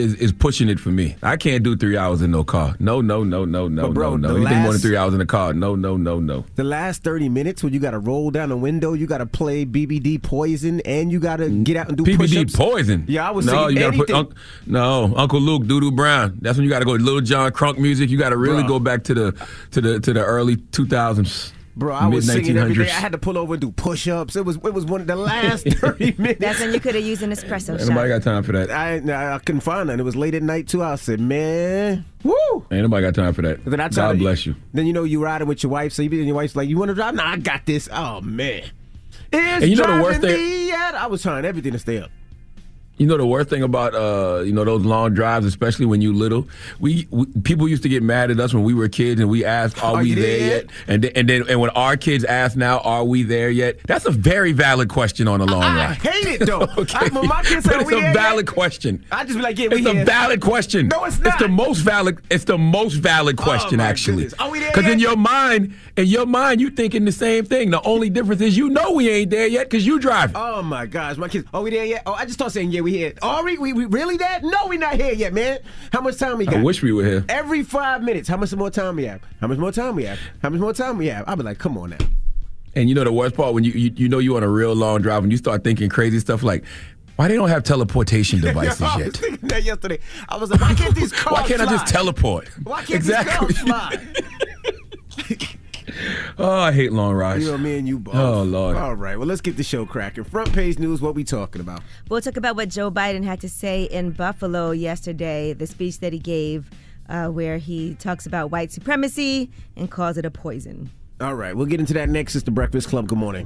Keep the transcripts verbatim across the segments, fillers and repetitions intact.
is, is pushing it for me. I can't do three hours in no car. No, no, no, no, no, But bro, no, no. the Anything more than last- three hours in the car. No, no, no, no. The last thirty minutes when you got to roll down the window, you got to play B B D Poison, and you got to get out and do P B D push-ups. Poison. Yeah, I was no, saying you gotta anything. put Unc- no Uncle Luke, Doodoo Brown. That's when you got to go to Little John Crunk music. You got to really Bruh. go back to the to the to the early two thousands. Bro, I was singing every day. I mid-nineteen hundreds. had to pull over and do push-ups. It was it was one of the last thirty minutes. That's when you could have used an espresso Ain't shot. nobody got time for that. I, I couldn't find none. It was late at night too. I said, man, woo. Ain't nobody got time for that. Then I tried God to- bless you. Then you know you riding with your wife, so you be and your wife's like, you want to drive? Nah, I got this. Oh man, it's And you know the driving worst thing- me yet. I was trying everything to stay up. You know the worst thing about uh, you know those long drives, especially when you little. We, we people used to get mad at us when we were kids, and we asked, "Are Are we you there there yet?" And then, and then and when our kids ask now, "Are we there yet?" That's a very valid question on a long I ride. hate it though. Okay. I, when my kids But say, "Are it's we a there valid yet?" question. I just be like, yeah, we It's a here. valid question. No, it's It's not. the most valid. It's the most valid question, my actually. goodness. Are we there Because in yet? your mind, in your mind, you thinking the same thing. The only difference is you know we ain't there yet because you driving. Oh my gosh, my kids. Are we there yet? Oh, I just started saying, yeah, we here. Are we? We, we really there? No, we not here yet, man. How much time we got? I wish we were here. Every five minutes. How much more time we have? How much more time we have? How much more time we have? I'll be like, come on now. And you know the worst part when you you, you know you on a real long drive and you start thinking crazy stuff like, why they don't have teleportation devices Yo, I was yet? thinking that yesterday. I was like, why can't these cars Why can't I just fly? teleport? Why can't exactly. these cars fly? Oh, I hate long rides. You know, me and you both. Oh, Lord. All right, well, let's get the show cracking. Front page news, what we talking about? We'll talk about what Joe Biden had to say in Buffalo yesterday, the speech that he gave uh, where he talks about white supremacy and calls it a poison. All right, we'll get into that next. It's the Breakfast Club. Good morning.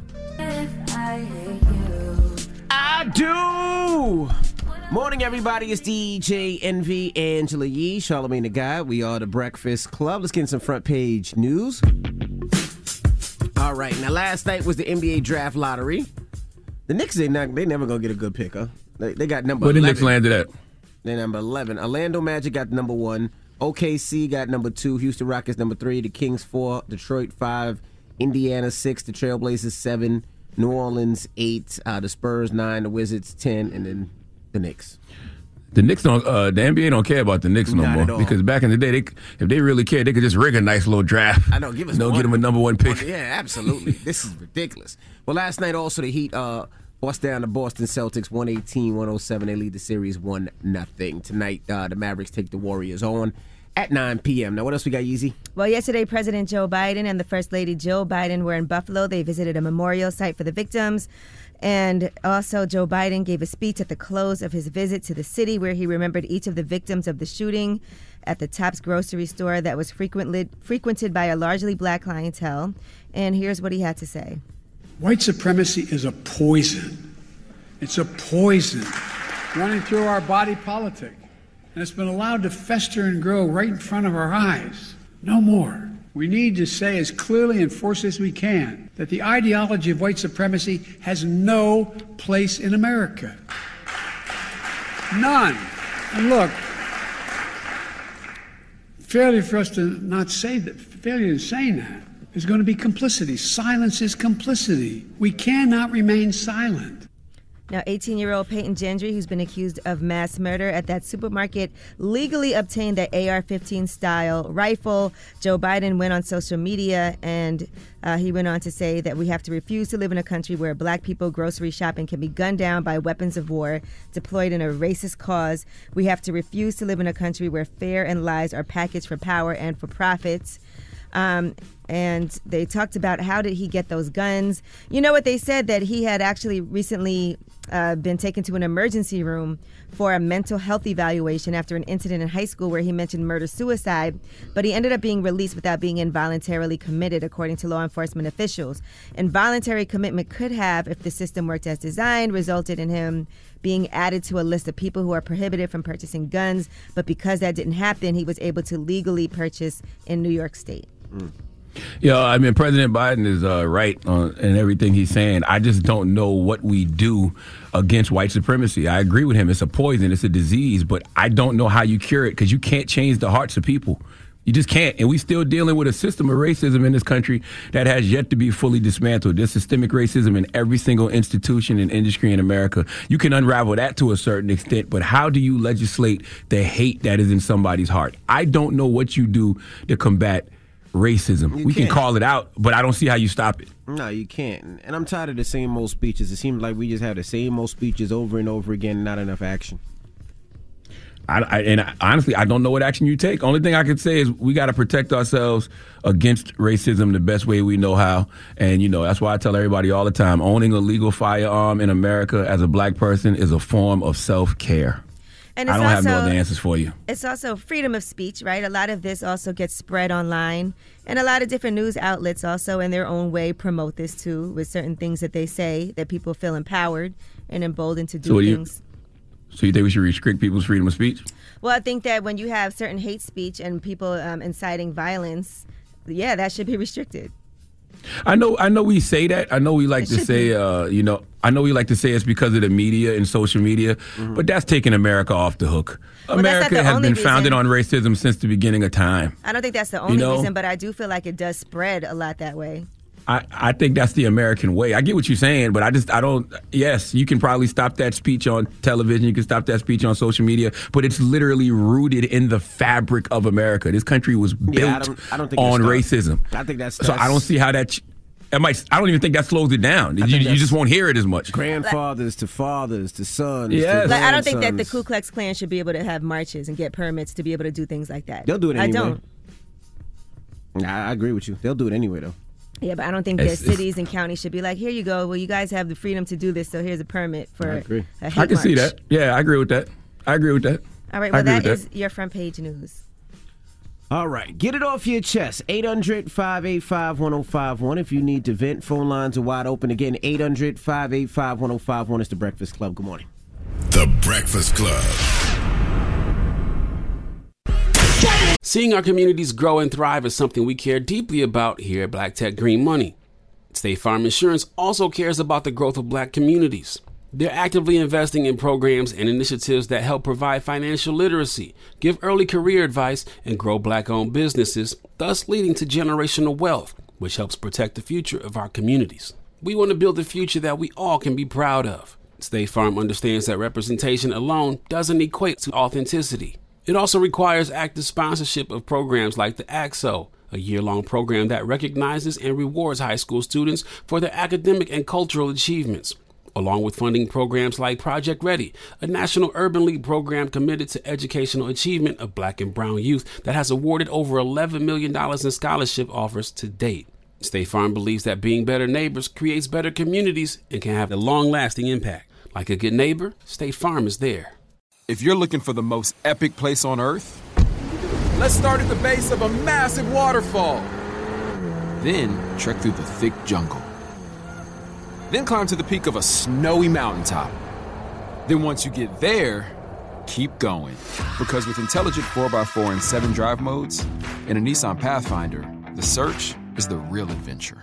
I do. Morning, everybody. It's D J Envy, Angela Yee, Charlamagne the Guy. We are the Breakfast Club. Let's get in some front page news. All right. Now, last night was the N B A draft lottery. The Knicks, they not, they never gonna get a good pick, huh? They, they got number Where the eleven. Knicks landed at? They're number eleven. Orlando Magic got number one. O K C got number two. Houston Rockets number three. The Kings four. Detroit five. Indiana six. The Trailblazers seven. New Orleans eight. Uh, the Spurs nine. The Wizards ten. And then the Knicks. The Knicks don't. Uh, the N B A don't care about the Knicks no Not at more all. because back in the day, they, if they really cared, they could just rig a nice little draft. I know. Give us no, one. get them a number one pick. Yeah, absolutely. This is ridiculous. Well, last night also the Heat uh, bust down the Boston Celtics one eighteen one oh seven. They lead the series one nothing. Tonight, uh, the Mavericks take the Warriors on at nine p.m. Now, what else we got, Yeezy? Well, yesterday, President Joe Biden and the First Lady Jill Biden were in Buffalo. They visited a memorial site for the victims. And also, Joe Biden gave a speech at the close of his visit to the city where he remembered each of the victims of the shooting at the Tops grocery store that was frequently, frequented by a largely black clientele. And here's what he had to say. White supremacy is a poison. It's a poison running through our body politic. And it's been allowed to fester and grow right in front of our eyes. No more. We need to say as clearly and forcefully as we can that the ideology of white supremacy has no place in America. None. And look, failure for us to not say that, failure in saying that is going to be complicity. Silence is complicity. We cannot remain silent. Now, eighteen-year-old Peyton Gendry, who's been accused of mass murder at that supermarket, legally obtained the A R fifteen style rifle. Joe Biden went on social media and uh, he went on to say that we have to refuse to live in a country where black people grocery shopping can be gunned down by weapons of war deployed in a racist cause. We have to refuse to live in a country where fear and lies are packaged for power and for profits. Um, and they talked about how did he get those guns. You know what they said? That he had actually recently uh, been taken to an emergency room for a mental health evaluation after an incident in high school where he mentioned murder-suicide, but he ended up being released without being involuntarily committed, according to law enforcement officials. Involuntary commitment could have, if the system worked as designed, resulted in him being added to a list of people who are prohibited from purchasing guns, but because that didn't happen, he was able to legally purchase in New York State. Mm. Yeah, I mean, President Biden is uh, right on, in everything he's saying. I just don't know what we do against white supremacy. I agree with him. It's a poison. It's a disease. But I don't know how you cure it because you can't change the hearts of people. You just can't. And we still dealing with a system of racism in this country that has yet to be fully dismantled. There's systemic racism in every single institution and industry in America. You can unravel that to a certain extent, but how do you legislate the hate that is in somebody's heart? I don't know what you do to combat racism. You we can't. can call it out, but I don't see how you stop it. No, you can't. And I'm tired of the same old speeches. It seems like we just have the same old speeches over and over again, not enough action. I, I, and I, honestly, I don't know what action you take. Only thing I can say is we got to protect ourselves against racism the best way we know how. And, you know, that's why I tell everybody all the time, owning a legal firearm in America as a black person is a form of self-care. And I it's don't also, have no other answers for you. It's also freedom of speech, right? A lot of this also gets spread online. And a lot of different news outlets also in their own way promote this too, with certain things that they say that people feel empowered and emboldened to do so you, things. So you think we should restrict people's freedom of speech? Well, I think that when you have certain hate speech and people um, inciting violence, yeah, that should be restricted. I know I know we say that. I know we like to say, uh, you know, I know we like to say it's because of the media and social media, mm-hmm. but that's taking America off the hook. Well, America has been reason. founded on racism since the beginning of time. I don't think that's the only you know? reason, but I do feel like it does spread a lot that way. I, I think that's the American way. I get what you're saying, but I just, I don't, yes, you can probably stop that speech on television. You can stop that speech on social media, but it's literally rooted in the fabric of America. This country was built yeah, I don't, I don't think on racism. I think that's, that's... So I don't see how that, it might, I don't even think that slows it down. You, you just won't hear it as much. Grandfathers to fathers to sons yes. to like, I don't think that the Ku Klux Klan should be able to have marches and get permits to be able to do things like that. They'll do it anyway. I don't. I agree with you. They'll do it anyway, though. Yeah, but I don't think it's, that cities and counties should be like, here you go. Well, you guys have the freedom to do this, so here's a permit for I agree. a hate I can march. see that. Yeah, I agree with that. I agree with that. All right, well, that is that. your front page news. All right, get it off your chest. eight hundred, five eight five, one oh five one. If you need to vent, phone lines are wide open. Again, eight hundred, five eight five, one oh five one is the Breakfast Club. Good morning. The Breakfast Club. Seeing our communities grow and thrive is something we care deeply about here at Black Tech Green Money. State Farm Insurance also cares about the growth of black communities. They're actively investing in programs and initiatives that help provide financial literacy, give early career advice, and grow black-owned businesses, thus leading to generational wealth, which helps protect the future of our communities. We want to build a future that we all can be proud of. State Farm understands that representation alone doesn't equate to authenticity. It also requires active sponsorship of programs like the A X O, a year-long program that recognizes and rewards high school students for their academic and cultural achievements, along with funding programs like Project Ready, a National Urban League program committed to educational achievement of black and brown youth that has awarded over eleven million dollars in scholarship offers to date. State Farm believes that being better neighbors creates better communities and can have a long-lasting impact. Like a good neighbor, State Farm is there. If you're looking for the most epic place on earth, let's start at the base of a massive waterfall. Then trek through the thick jungle. Then climb to the peak of a snowy mountaintop. Then once you get there, keep going. Because with intelligent four by four and seven drive modes and a Nissan Pathfinder, the search is the real adventure.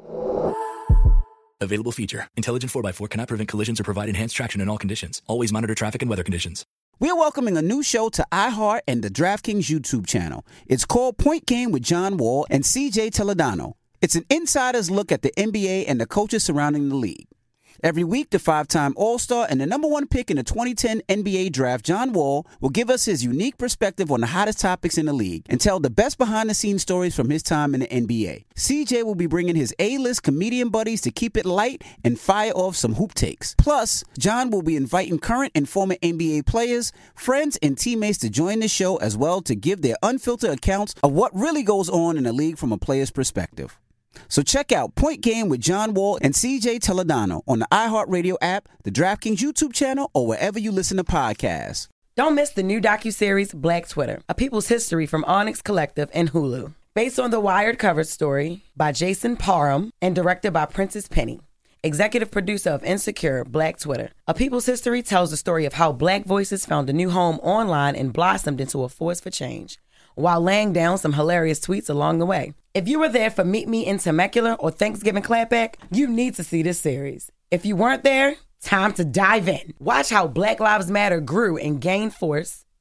Available feature. Intelligent four by four cannot prevent collisions or provide enhanced traction in all conditions. Always monitor traffic and weather conditions. We're welcoming a new show to iHeart and the DraftKings YouTube channel. It's called Point Game with John Wall and C J Toledano. It's an insider's look at the N B A and the coaches surrounding the league. Every week, the five-time All-Star and the number one pick in the twenty ten N B A draft, John Wall, will give us his unique perspective on the hottest topics in the league and tell the best behind-the-scenes stories from his time in the N B A. C J will be bringing his A-list comedian buddies to keep it light and fire off some hoop takes. Plus, John will be inviting current and former N B A players, friends, and teammates to join the show as well to give their unfiltered accounts of what really goes on in the league from a player's perspective. So check out Point Game with John Wall and C J Toledano on the iHeartRadio app, the DraftKings YouTube channel, or wherever you listen to podcasts. Don't miss the new docuseries Black Twitter, A People's History from Onyx Collective and Hulu. Based on the Wired cover story by Jason Parham and directed by Princess Penny. Executive producer of Insecure, Black Twitter. A People's History tells the story of how Black voices found a new home online and blossomed into a force for change, while laying down some hilarious tweets along the way. If you were there for Meet Me in Temecula or Thanksgiving Clapback, you need to see this series. If you weren't there, time to dive in. Watch how Black Lives Matter grew and gained force,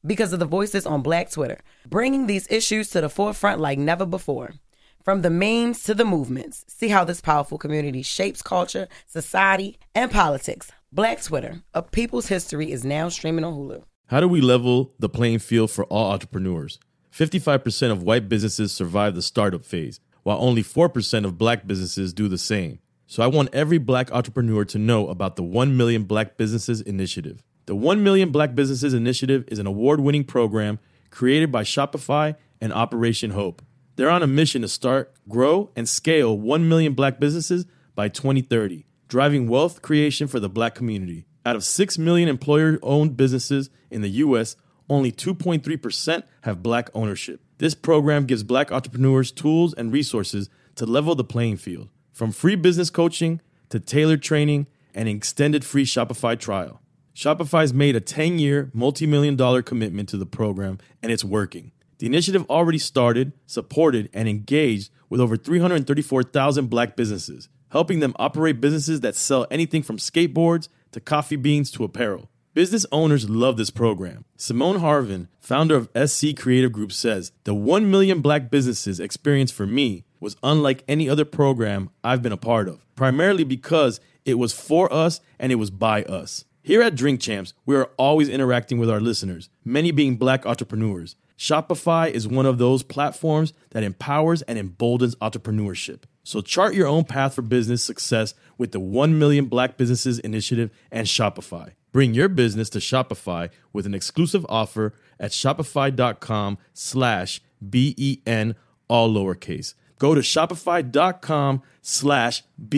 because of the voices on Black Twitter, bringing these issues to the forefront like never before. From the memes to the movements, see how this powerful community shapes culture, society, and politics. Black Twitter, A People's History, is now streaming on Hulu. How do we level the playing field for all entrepreneurs? fifty-five percent of white businesses survive the startup phase, while only four percent of black businesses do the same. So I want every black entrepreneur to know about the one million Black Businesses Initiative. The one million Black Businesses Initiative is an award-winning program created by Shopify and Operation Hope. They're on a mission to start, grow, and scale one million black businesses by twenty thirty, driving wealth creation for the black community. Out of six million employer-owned businesses in the U S, only two point three percent have black ownership. This program gives black entrepreneurs tools and resources to level the playing field, from free business coaching to tailored training and an extended free Shopify trial. Shopify's made a ten-year, multi-million dollar commitment to the program, and it's working. The initiative already started, supported, and engaged with over three hundred thirty-four thousand black businesses, helping them operate businesses that sell anything from skateboards to coffee beans to apparel. Business owners love this program. Simone Harvin, founder of S C Creative Group, says, "The one million Black Businesses experience for me was unlike any other program I've been a part of, primarily because it was for us and it was by us." Here at Drink Champs, we are always interacting with our listeners, many being black entrepreneurs. Shopify is one of those platforms that empowers and emboldens entrepreneurship. So chart your own path for business success with the one million Black Businesses Initiative and Shopify. Bring your business to Shopify with an exclusive offer at shopify.com slash B-E-N, all lowercase. Go to shopify.com slash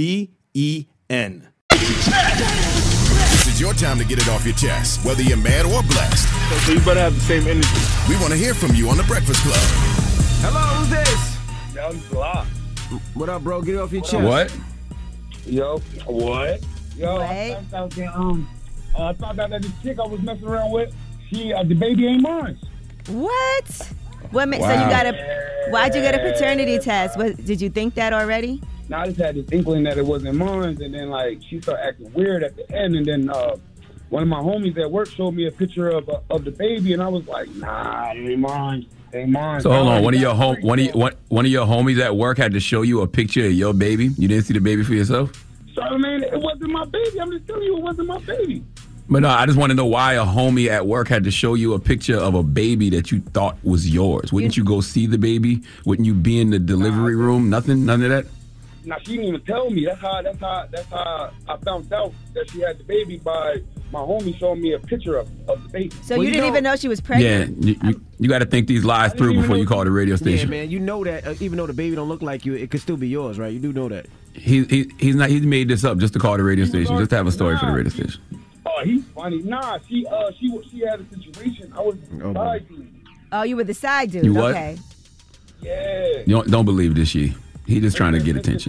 B-E-N. This is your time to get it off your chest, whether you're mad or blessed. So you better have the same energy. We want to hear from you on The Breakfast Club. Hello, who's this? That was a lot. What up, bro? Get it off your chest. What? Yo, what? Yo, What? I found out that, um, uh, I found out that the chick I was messing around with, she, uh, the baby ain't mine. What? What? Ma- So Wow. you got a? Why'd you get a paternity test? What, did you think that already? Now I just had this inkling that it wasn't mine, and then like she started acting weird at the end, and then uh, one of my homies at work showed me a picture of uh, of the baby, and I was like, nah, it ain't mine, it ain't mine. So hold on, one of your home, one of your, one, one of your homies at work had to show you a picture of your baby. You didn't see the baby for yourself? Sorry, man, it wasn't my baby. I'm just telling you, it wasn't my baby. But no, I just want to know why a homie at work had to show you a picture of a baby that you thought was yours. Wouldn't you go see the baby? Wouldn't you be in the delivery room? Nothing, none of that. Now she didn't even tell me. That's how. That's how. That's how I found out that she had the baby by my homie showing me a picture of, of the baby. So you didn't even know she was pregnant? Yeah, you, you, you got to think these lies through before you call the radio Yeah, station. man, you know that uh, even though the baby don't look like you, it could still be yours, right? You do know that. He, he he's not. He's made this up just to call the radio station, just to have a story for the radio station. Oh, he's funny. Nah, she uh she she had a situation. I was Oh, side boy. dude. Oh, you were the side dude. You what? Okay. Yeah. You don't, don't believe this, she. He just trying to get attention.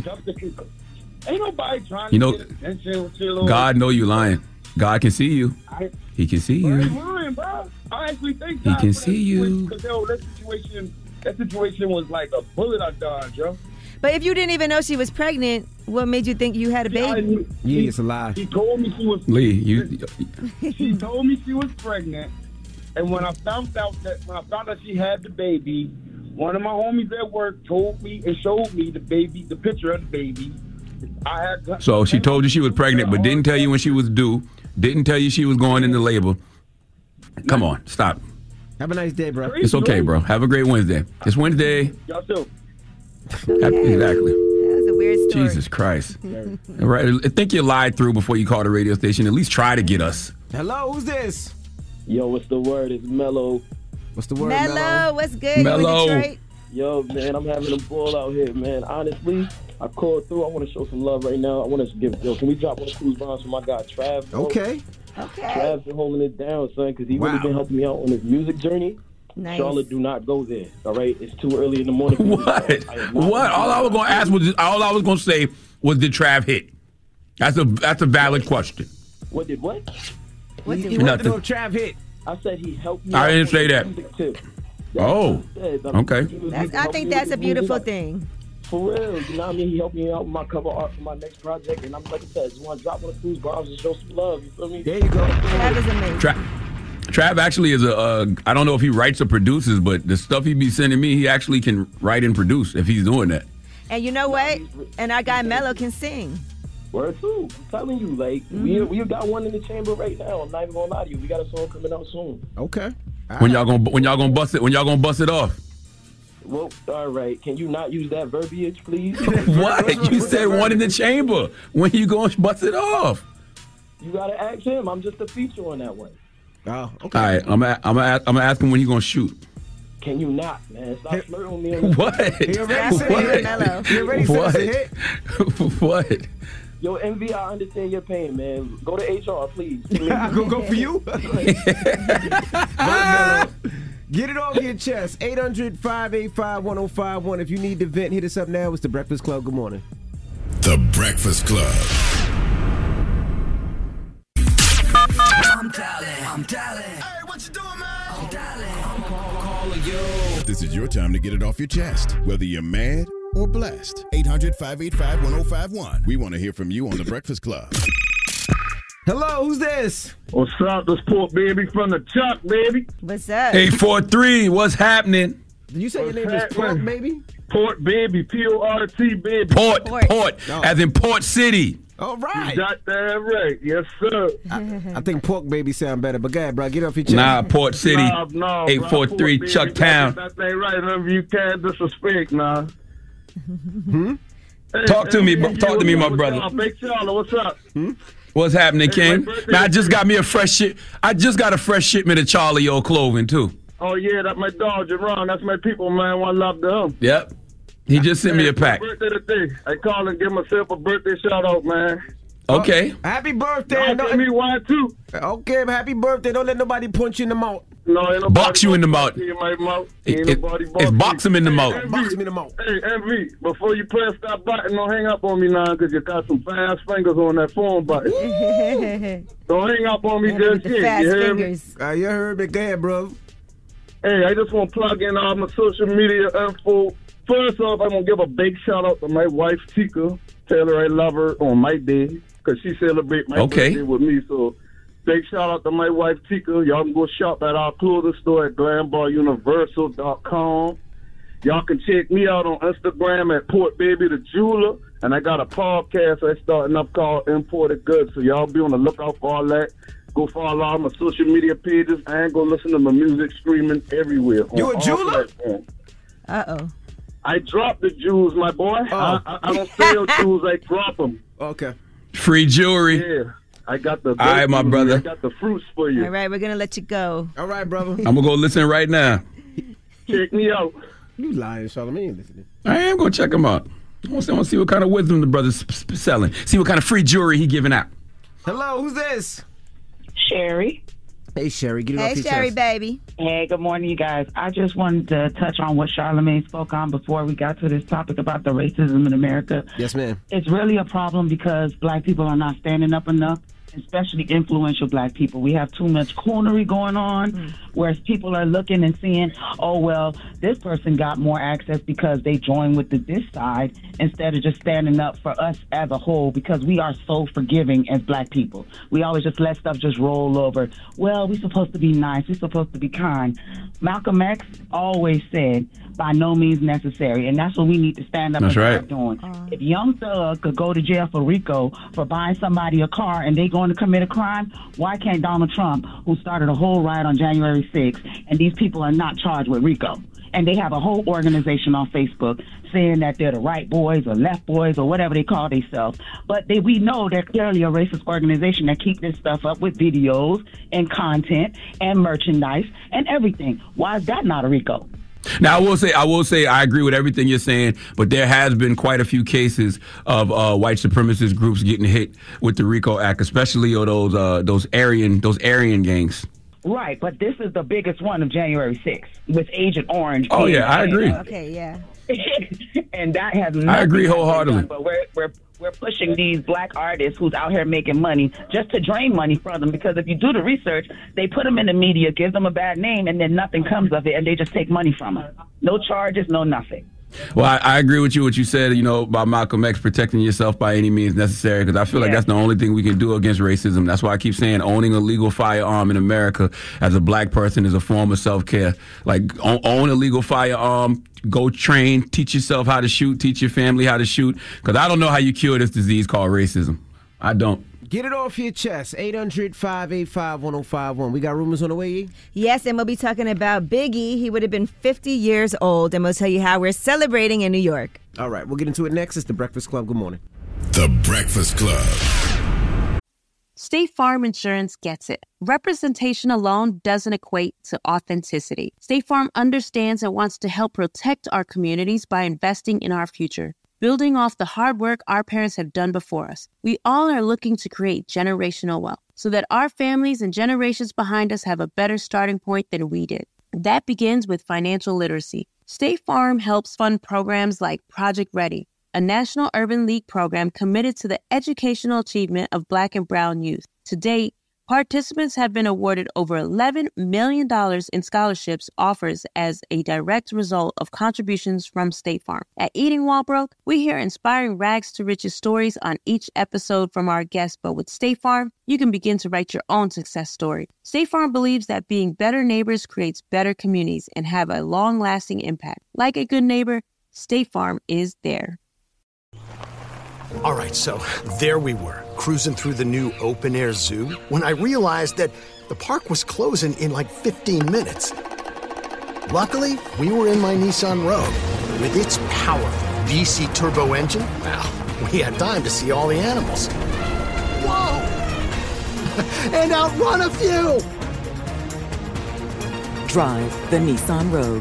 Ain't nobody trying You know, to get attention with your little. God know you lying. God can see you. I, He can see I ain't you. lying, bro. I actually think He God can for that see you. situation, 'cause, yo, that situation, that situation was like a bullet I dodged, yo. But if you didn't even know she was pregnant, what made you think you had a baby? Yeah, it's a lie. He told me she was. Lee, you. She told me she was pregnant, and when I found out that when I found out she had the baby, one of my homies at work told me and showed me the baby, the picture of the baby. I had. So she told you she was pregnant, but didn't tell you when she was due. Didn't tell you she was going into labor. Come on, stop. Have a nice day, bro. It's okay, bro. Have a great Wednesday. It's Wednesday. Y'all too. Happy- Exactly. That was a weird story. Jesus Christ. All right. I think you lied through before you called the radio station. At least try to get us. Hello, who's this? Yo, what's the word? It's Mello. What's the word, Mello, Mello? what's good? You Mello. in Detroit? Yo, man, I'm having a ball out here, man. Honestly, I called through. I want to show some love right now. I want to give, yo, can we drop one of Cruz Bonds for my guy, Trav? Bro? Okay. Okay. Trav's been holding it down, son, because he Wow. really been helping me out on his music journey. Nice. Charlotte, do not go there, all right? It's too early in the morning. for me, What? so I am not- What? All I was going to ask was, all I was going to say was, did Trav hit? That's a that's a valid question. What did what? What He, did he we- wanted to know Nothing. if Trav hit. I said he helped me I out didn't on say his that. music tip. Oh, That's what I said. I mean, okay. he was- That's, he I helped think me that's with a his music. beautiful thing. For real, you know what I mean? He helped me out with my cover art for my next project, and I'm like I said, just want to drop one of Cruz Bombs and show some love. You feel me? There you go. That is amazing. Tra- Trav actually is a. Uh, I don't know if he writes or produces, but the stuff he be sending me, he actually can write and produce if he's doing that. And you know what? And our guy Mello can sing. Word too. I'm telling you, like mm-hmm. we we got one in the chamber right now. I'm not even gonna lie to you. We got a song coming out soon. Okay. All when right. y'all gonna when y'all gonna bust it? When y'all gonna bust it off? Well, all right. Can you not use that verbiage, please? What? You said one in the chamber. When you gonna bust it off? You gotta ask him. I'm just a feature on that one. Oh, okay. All right. I'm gonna I'm gonna I'm gonna ask him when you gonna shoot. Can you not, man? Stop flirting with me. On what? He already said it, Mello. He already what? said it. What? Yo, M V, I understand your pain, man. Go to H R, please. go go for you. Get it off your chest. eight hundred, five eight five, one oh five one. If you need to vent, hit us up now. It's The Breakfast Club. Good morning. The Breakfast Club. I'm dialing. I'm dialing. Hey, what you doing, man? I'm dialing. I'm call, calling you. This is your time to get it off your chest, whether you're mad or blessed. eight hundred, five eight five, one oh five one. We want to hear from you on The Breakfast Club. Hello, who's this? What's up? This Port Baby from the Chuck, baby. What's up? eight four three, what's happening? Did you say what's your name is Port Baby? Port Baby, P O R T, baby. Port, Port, Port no. As in Port City. All right. You got that right. Yes, sir. I, I think Pork Baby sound better, but go ahead, bro. Get off your chest. Nah, Port City. Nah, no, eight four three, Chuck Town. That ain't right. Remember, you can't disrespect, nah. Hmm? Hey, Talk hey, to me, hey, talk to me, my brother. Up? Big Charlie, what's up? Hmm? What's happening, hey, King? Man, I just got me a fresh shit. I just got a fresh shipment of Charlie O clothing too. Oh yeah, that's my dog, Jerron. That's my people, man. One love to him. Yep. He just sent hey, me a pack. Birthday today. I call and give myself a birthday shout out, man. Okay. Oh, happy birthday. No, give me one too. Okay, happy birthday. Don't let nobody punch you in the mouth. No, ain't nobody box you in the mouth. In my mouth. It, ain't it, nobody it's box him in the mouth. Hey, box him in the mouth. Hey, M V, before you press that button, don't hang up on me now, because you got some fast fingers on that phone button. Don't hang up on me just yet. You heard fingers. me? Uh, you heard me. Go ahead, bro. Hey, I just want to plug in all my social media info. First off, I'm going to give a big shout out to my wife, Tika. Tell her I love her on my day, because she celebrates my okay. birthday with me. So, big shout out to my wife, Tika. Y'all can go shop at our clothing store at glam bar universal dot com. Y'all can check me out on Instagram at Port Baby the Jeweler. And I got a podcast I starting up called Imported Goods. So y'all be on the lookout for all that. Go follow all my social media pages and go listen to my music streaming everywhere. You a jeweler? Uh-oh. I drop the jewels, my boy. Oh. I, I, I don't sell jewels, I drop them. Okay. Free jewelry. Yeah. I got the all right, my brother. I got the fruits for you. All right, we're going to let you go. All right, brother. I'm going to go listen right now. Check me out. You lying, Charlamagne. Listening. I am going to check him out. I want to see what kind of wisdom the brother's selling. See what kind of free jewelry he giving out. Hello, who's this? Sherry. Hey, Sherry. Get it hey, off your Sherry, chest. baby. Hey, good morning, you guys. I just wanted to touch on what Charlamagne spoke on before we got to this topic about the racism in America. Yes, ma'am. It's really a problem because black people are not standing up enough, especially influential black people. We have too much coonery going on, mm. whereas people are looking and seeing, oh, well, this person got more access because they joined with the this side instead of just standing up for us as a whole, because we are so forgiving as black people. We always just let stuff just roll over. Well, we're supposed to be nice. We're supposed to be kind. Malcolm X always said, by no means necessary, and that's what we need to stand up that's and right. start doing. Uh, if Young Thug could go to jail for RICO for buying somebody a car and they going to commit a crime, why can't Donald Trump, who started a whole riot on January sixth, and these people are not charged with RICO? And they have a whole organization on Facebook saying that they're the right boys or left boys or whatever they call themselves. But they, we know they're clearly a racist organization that keep this stuff up with videos and content and merchandise and everything. Why is that not a RICO? Now, I will say, I will say, I agree with everything you're saying, but there has been quite a few cases of uh, white supremacist groups getting hit with the RICO Act, especially those uh, those Aryan those Aryan gangs. Right, but this is the biggest one of January sixth with Agent Orange. Oh yeah, I agree. Okay, yeah. And that has nothing I agree wholeheartedly. Done, but we're we're we're pushing these black artists who's out here making money just to drain money from them, because if you do the research, they put them in the media, give them a bad name, and then nothing comes of it, and they just take money from them. No charges, no nothing. Well, I, I agree with you what you said, you know, about Malcolm X protecting yourself by any means necessary, because I feel yeah. like that's the only thing we can do against racism. That's why I keep saying owning a legal firearm in America as a black person is a form of self-care. Like, own, own a legal firearm, go train, teach yourself how to shoot, teach your family how to shoot, because I don't know how you cure this disease called racism. I don't. Get it off your chest. eight hundred, five eight five, one oh five one. We got rumors on the way, E? Yes, and we'll be talking about Biggie. He would have been fifty years old, and we'll tell you how we're celebrating in New York. All right, we'll get into it next. It's The Breakfast Club. Good morning. The Breakfast Club. State Farm Insurance gets it. Representation alone doesn't equate to authenticity. State Farm understands and wants to help protect our communities by investing in our future. Building off the hard work our parents have done before us, we all are looking to create generational wealth so that our families and generations behind us have a better starting point than we did. That begins with financial literacy. State Farm helps fund programs like Project Ready, a National Urban League program committed to the educational achievement of Black and Brown youth. To date, participants have been awarded over eleven million dollars in scholarships offers as a direct result of contributions from State Farm. At Eating While Broke, we hear inspiring rags to riches stories on each episode from our guests, but with State Farm, you can begin to write your own success story. State Farm believes that being better neighbors creates better communities and have a long-lasting impact. Like a good neighbor, State Farm is there. All right, so there we were, cruising through the new open-air zoo, when I realized that the park was closing in like fifteen minutes. Luckily, we were in my Nissan Rogue. With its powerful V C turbo engine, well, we had time to see all the animals. Whoa! And outrun a few! Drive the Nissan Rogue.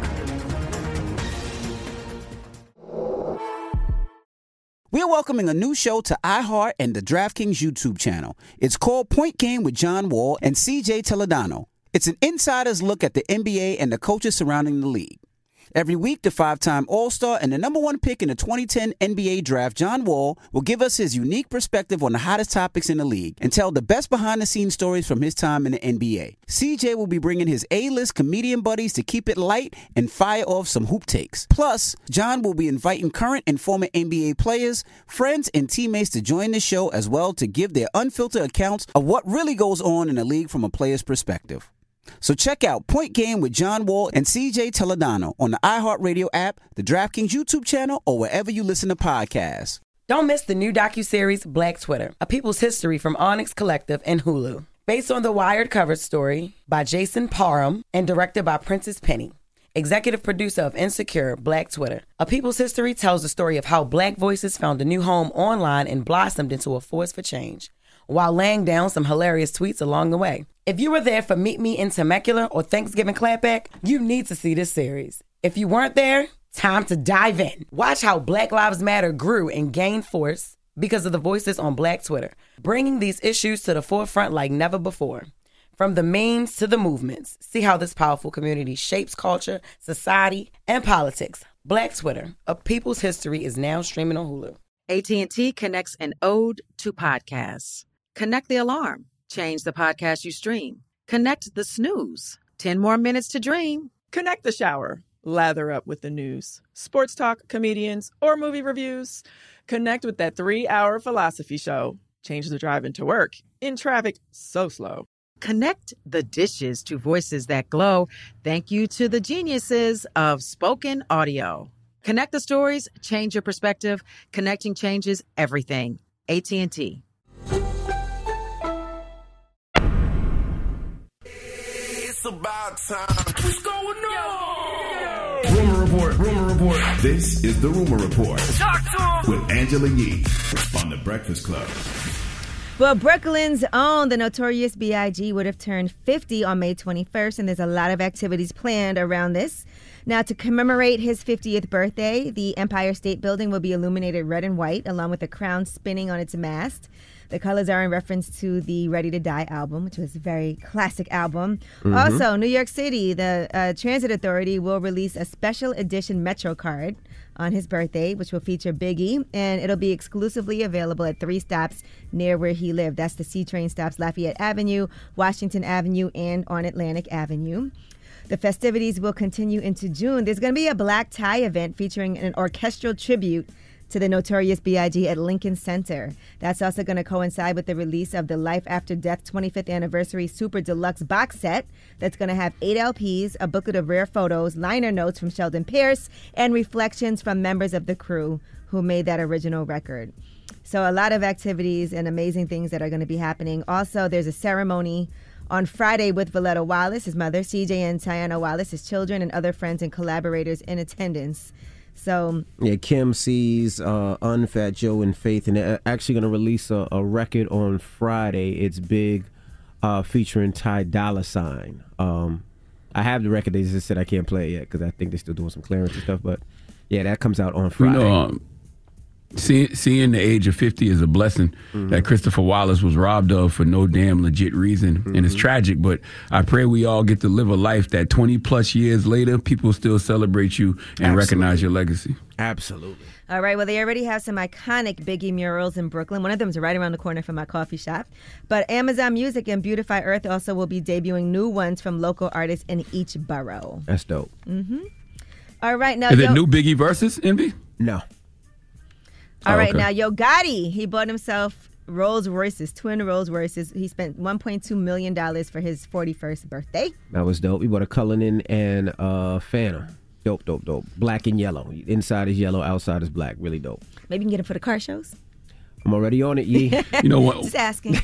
We're welcoming a new show to iHeart and the DraftKings YouTube channel. It's called Point Game with John Wall and C J Toledano. It's an insider's look at the N B A and the coaches surrounding the league. Every week, the five-time All-Star and the number one pick in the twenty ten N B A draft, John Wall, will give us his unique perspective on the hottest topics in the league and tell the best behind-the-scenes stories from his time in the N B A. C J will be bringing his A-list comedian buddies to keep it light and fire off some hoop takes. Plus, John will be inviting current and former N B A players, friends, and teammates to join the show as well to give their unfiltered accounts of what really goes on in the league from a player's perspective. So check out Point Game with John Wall and C J Toledano on the iHeartRadio app, the DraftKings YouTube channel, or wherever you listen to podcasts. Don't miss the new docuseries Black Twitter, A People's History from Onyx Collective and Hulu. Based on the Wired cover story by Jason Parham and directed by Princess Penny. Executive producer of Insecure, Black Twitter. A People's History tells the story of how Black voices found a new home online and blossomed into a force for change, while laying down some hilarious tweets along the way. If you were there for Meet Me in Temecula or Thanksgiving Clapback, you need to see this series. If you weren't there, time to dive in. Watch how Black Lives Matter grew and gained force because of the voices on Black Twitter, bringing these issues to the forefront like never before. From the memes to the movements, see how this powerful community shapes culture, society, and politics. Black Twitter, A People's History, is now streaming on Hulu. A T and T connects an ode to podcasts. Connect the alarm. Change the podcast you stream. Connect the snooze. ten more minutes to dream. Connect the shower. Lather up with the news. Sports talk, comedians, or movie reviews. Connect with that three-hour philosophy show. Change the drive into work. In traffic so slow. Connect the dishes to voices that glow. Thank you to the geniuses of spoken audio. Connect the stories. Change your perspective. Connecting changes everything. A T and T. About time. What's going on? Rumor Report, Rumor Report. This is the Rumor Report Talk to him. with Angela Yee on The Breakfast Club. Well, Brooklyn's own The Notorious B I G would have turned fifty on May twenty-first, and there's a lot of activities planned around this. Now, to commemorate his fiftieth birthday, the Empire State Building will be illuminated red and white, along with a crown spinning on its mast. The colors are in reference to the Ready to Die album, which was a very classic album. Mm-hmm. Also, New York City, the uh, Transit Authority will release a special edition Metro card on his birthday, which will feature Biggie, and it'll be exclusively available at three stops near where he lived. That's the C-Train stops Lafayette Avenue, Washington Avenue, and on Atlantic Avenue. The festivities will continue into June. There's going to be a black tie event featuring an orchestral tribute to the Notorious B I G at Lincoln Center. That's also going to coincide with the release of the Life After Death twenty-fifth Anniversary Super Deluxe box set that's going to have eight L Ps, a booklet of rare photos, liner notes from Sheldon Pierce, and reflections from members of the crew who made that original record. So a lot of activities and amazing things that are going to be happening. Also, there's a ceremony on Friday with Valletta Wallace, his mother, C J and Tiana Wallace, his children, and other friends and collaborators in attendance. So yeah, Kim C's, uh, Unfat Joe, and Faith, and they're actually going to release a, a record on Friday. It's big, uh, featuring Ty Dolla Sign. Um, I have the record. They just said I can't play it yet because I think they're still doing some clearance and stuff. But yeah, that comes out on Friday. You know, um, see, seeing the age of fifty is a blessing mm-hmm. that Christopher Wallace was robbed of for no damn legit reason. Mm-hmm. And it's tragic, but I pray we all get to live a life that twenty plus years later, people still celebrate you and Absolutely. recognize your legacy. Absolutely. All right, well, they already have some iconic Biggie murals in Brooklyn. One of them is right around the corner from my coffee shop. But Amazon Music and Beautify Earth also will be debuting new ones from local artists in each borough. That's dope. Mm-hmm. All right, now... Is yo- it new Biggie versus Envy? No. All oh, right, okay. now Yo Gotti, he bought himself Rolls Royces, twin Rolls Royces. He spent one point two million dollars for his forty-first birthday. That was dope. He bought a Cullinan and a Phantom. Dope, dope, dope. Black and yellow. Inside is yellow, outside is black. Really dope. Maybe you can get it for the car shows. I'm already on it, Yee. You know what? Just asking.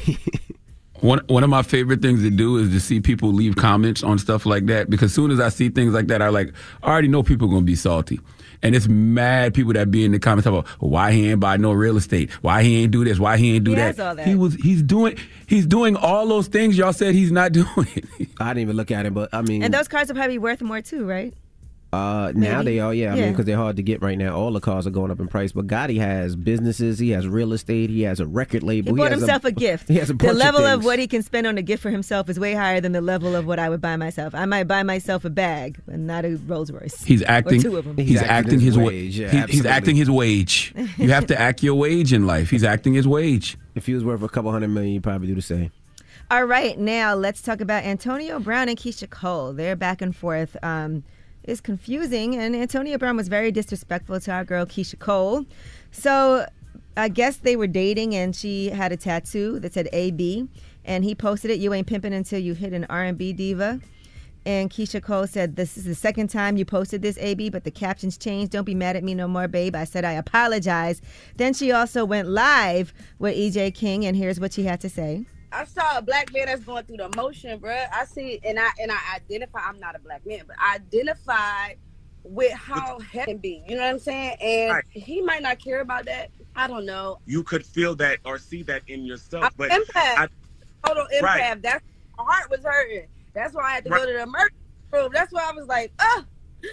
One one of my favorite things to do is to see people leave comments on stuff like that, because as soon as I see things like that, I like I already know people are going to be salty. And it's mad people that be in the comments about why he ain't buy no real estate, why he ain't do this, why he ain't do He that. has all that. He was he's doing he's doing all those things y'all said he's not doing. I didn't even look at him, but I mean, And those cars are probably worth more too, right? Uh, now Maybe. they are, yeah. I Yeah. mean, because they're hard to get right now. All the cars are going up in price. But Gotti has businesses. He has real estate. He has a record label. He bought has himself a, gift. He has a the bunch level of, of, things. what he can spend on a gift for himself is way higher than the level of what I would buy myself. I might buy myself a bag, but not a Rolls Royce. He's acting. Or two of them. He's, he's acting, acting his wage. Yeah, he's, he's acting his wage. You have to act your wage in life. He's acting his wage. If he was worth a couple hundred million, you'd probably do the same. All right, now let's talk about Antonio Brown and Keisha Cole. They're back and forth. Um, it's confusing, and Antonio Brown was very disrespectful to our girl Keisha Cole. So I guess they were dating, and she had a tattoo that said A B, and he posted it, "You ain't pimping until you hit an R and B diva." And Keisha Cole said, "This is the second time you posted this, A B, but the captions changed. Don't be mad at me no more, babe. I said I apologize." Then she also went live with E J King, and here's what she had to say. I saw a black man that's going through the emotion, bruh. I see, and I and I identify. I'm not a black man, but I identify with how he can be. You know what I'm saying? And Right. he might not care about that. I don't know. You could feel that or see that in yourself, I'm but empath. I, Total empath. Right. That's my heart was hurting. That's why I had to Right. go to the emergency room. That's why I was like, oh,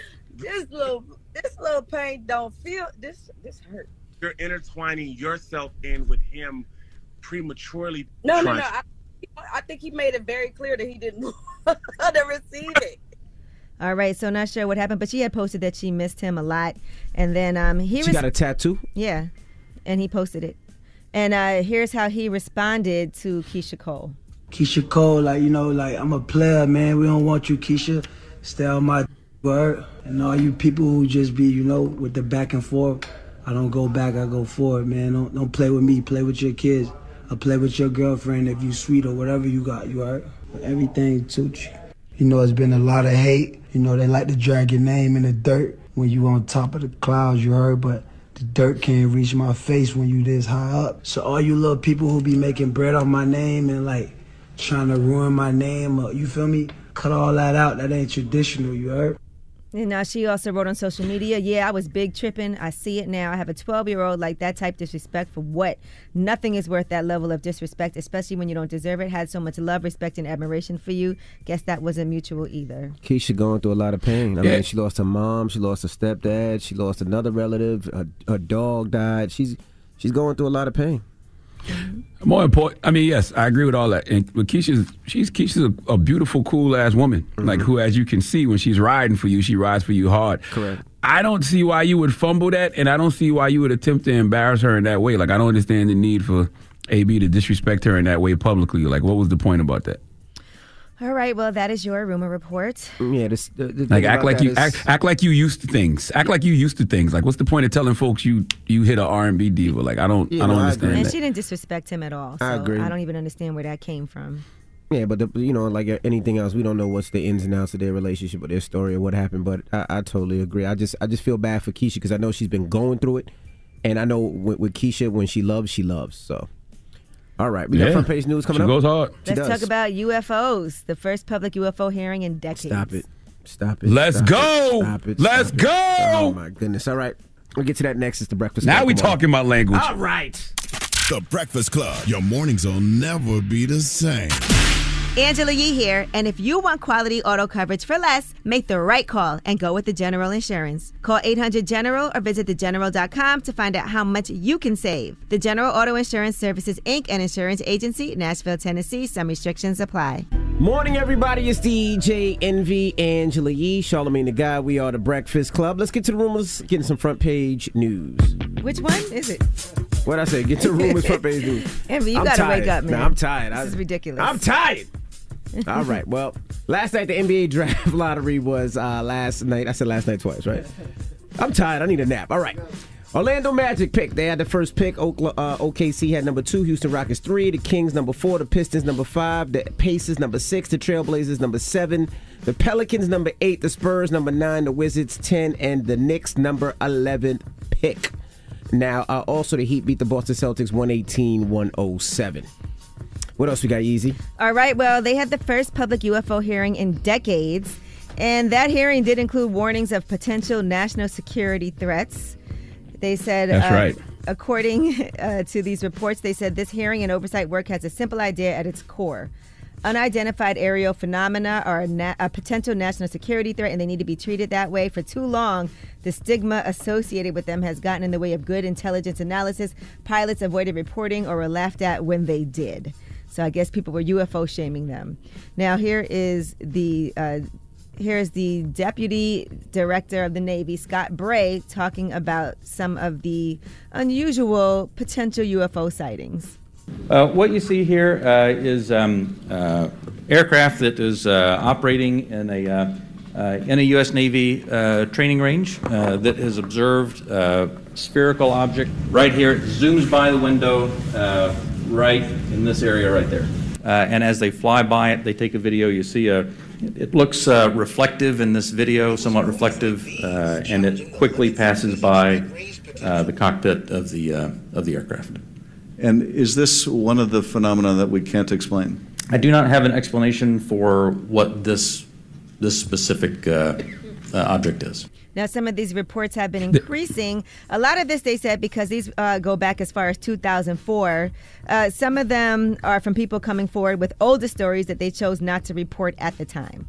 this little this little pain don't feel this this hurt. you're intertwining yourself in with him prematurely. No, no, trying- no. I, I think he made it very clear that he didn't want to receive it. All right, so not sure what happened, but she had posted that she missed him a lot, and then um, he She res- got a tattoo? Yeah, and he posted it, and uh, here's how he responded to Keisha Cole. Keisha Cole, like, you know, like, I'm a player, man. We don't want you, Keisha. Stay on my word. And all you people who just be, you know, with the back and forth, I don't go back, I go forward, man. Don't don't play with me. Play with your kids. Or play with your girlfriend if you sweet or whatever you got, you heard? Everything, Tucci. You know, it's been a lot of hate. You know, they like to drag your name in the dirt when you on top of the clouds, you heard? But the dirt can't reach my face when you this high up. So all you little people who be making bread off my name and, like, trying to ruin my name, or, you feel me? Cut all that out. That ain't traditional, you heard? And now she also wrote on social media, yeah, I was big tripping. I see it now. I have a twelve-year-old, like, that type disrespect for what? Nothing is worth that level of disrespect, especially when you don't deserve it. Had so much love, respect, and admiration for you. Guess that wasn't mutual either. Keisha going through a lot of pain. I Yeah. mean, she lost her mom, she lost her stepdad, she lost another relative, her, her dog died. She's she's going through a lot of pain. More important, I mean, yes, I agree with all that. And but Keisha's, she's Keisha's a, a beautiful, cool ass woman. Mm-hmm. Like, who, as you can see, when she's riding for you, she rides for you hard. Correct. I don't see why you would fumble that, and I don't see why you would attempt to embarrass her in that way. Like, I don't understand the need for A B to disrespect her in that way publicly. Like, what was the point about that? All right, well, that is your rumor report. Yeah, this, the, the Like act like you is, act, act like you used to things. Act like you used to things. Like what's the point of telling folks you you hit a R and B diva? Like I don't Yeah, I don't no, I understand And that. she didn't disrespect him at all. So I agree. I don't even understand where that came from. Yeah, but the, you know, like anything else, we don't know what's the ins and outs of their relationship or their story or what happened. But I, I totally agree. I just I just feel bad for Keisha because I know she's been going through it, and I know with, with Keisha, when she loves, she loves. So, all right, we got Yeah. front page news coming She up. goes hard. She Let's does. talk about U F Os, the first public U F O hearing in decades. Stop it. Stop it. Let's Stop go. It. Stop it. Let's Stop it. go. Oh my goodness. All right, we'll get to that next. It's the Breakfast Now Club. we Come on. talking about language. All right. The Breakfast Club. Your mornings will never be the same. Angela Yee here, and if you want quality auto coverage for less, make the right call and go with the General Insurance. Call eight hundred General or visit the general dot com to find out how much you can save. The General Auto Insurance Services, Incorporated, an insurance agency, Nashville, Tennessee. Some restrictions apply. Morning, everybody. It's D J Envy, Angela Yee, Charlamagne the Guy. We are the Breakfast Club. Let's get to the rumors, getting some front page news. Which one is it? What'd I say? Get to the rumors, front page news. Envy, you I'm gotta tired. wake up, man. Nah, I'm tired. This I- is ridiculous. I'm tired. All right. Well, last night the N B A draft lottery was uh, last night. I said last night twice, right? I'm tired. I need a nap. All right. Orlando Magic pick. They had the first pick. Okla- uh, O K C had number two. Houston Rockets three. The Kings number four. The Pistons number five. The Pacers number six. The Trailblazers number seven. The Pelicans number eight. The Spurs number nine. The Wizards ten. And the Knicks number eleven pick. Now, uh, also the Heat beat the Boston Celtics one eighteen to one oh seven. What else we got, Easy? All right, well, they had the first public U F O hearing in decades, and that hearing did include warnings of potential national security threats. They said, That's uh, right. according uh, to these reports, they said this hearing and oversight work has a simple idea at its core. Unidentified aerial phenomena are a, na- a potential national security threat, and they need to be treated that way. For too long, the stigma associated with them has gotten in the way of good intelligence analysis. Pilots avoided reporting or were laughed at when they did. So I guess people were U F O shaming them. Now here is the uh, here's the Deputy Director of the Navy, Scott Bray, talking about some of the unusual potential U F O sightings. Uh, what you see here uh, is um, uh, aircraft that is uh, operating in a uh, uh, in a U S Navy uh, training range uh, that has observed a spherical object right here. It zooms by the window uh, right in this area right there. Uh, and as they fly by it, they take a video. You see a it looks uh, reflective in this video, somewhat reflective, uh, and it quickly passes by uh, the cockpit of the uh, of the aircraft. And is this one of the phenomena that we can't explain? I do not have an explanation for what this this specific uh, uh, object is. Now, some of these reports have been increasing. A lot of this, they said, because these uh, go back as far as two thousand four. Uh, some of them are from people coming forward with older stories that they chose not to report at the time.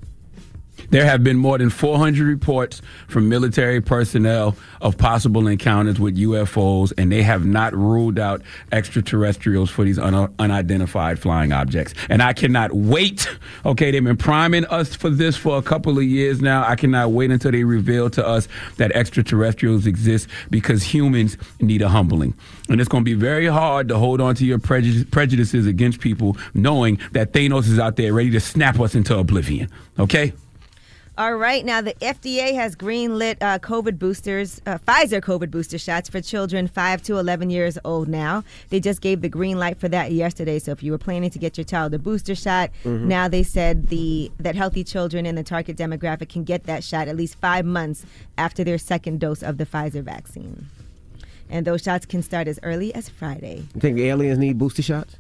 There have been more than four hundred reports from military personnel of possible encounters with U F Os, and they have not ruled out extraterrestrials for these un- unidentified flying objects. And I cannot wait. Okay, they've been priming us for this for a couple of years now. I cannot wait until they reveal to us that extraterrestrials exist, because humans need a humbling. And it's going to be very hard to hold on to your prejudice, prejudices against people, knowing that Thanos is out there ready to snap us into oblivion. Okay? All right. Now, the F D A has greenlit uh, COVID boosters, uh, Pfizer COVID booster shots for children five to eleven years old now. They just gave the green light for that yesterday. So if you were planning to get your child a booster shot, Mm-hmm. now they said the that healthy children in the target demographic can get that shot at least five months after their second dose of the Pfizer vaccine. And those shots can start as early as Friday. You think aliens need booster shots?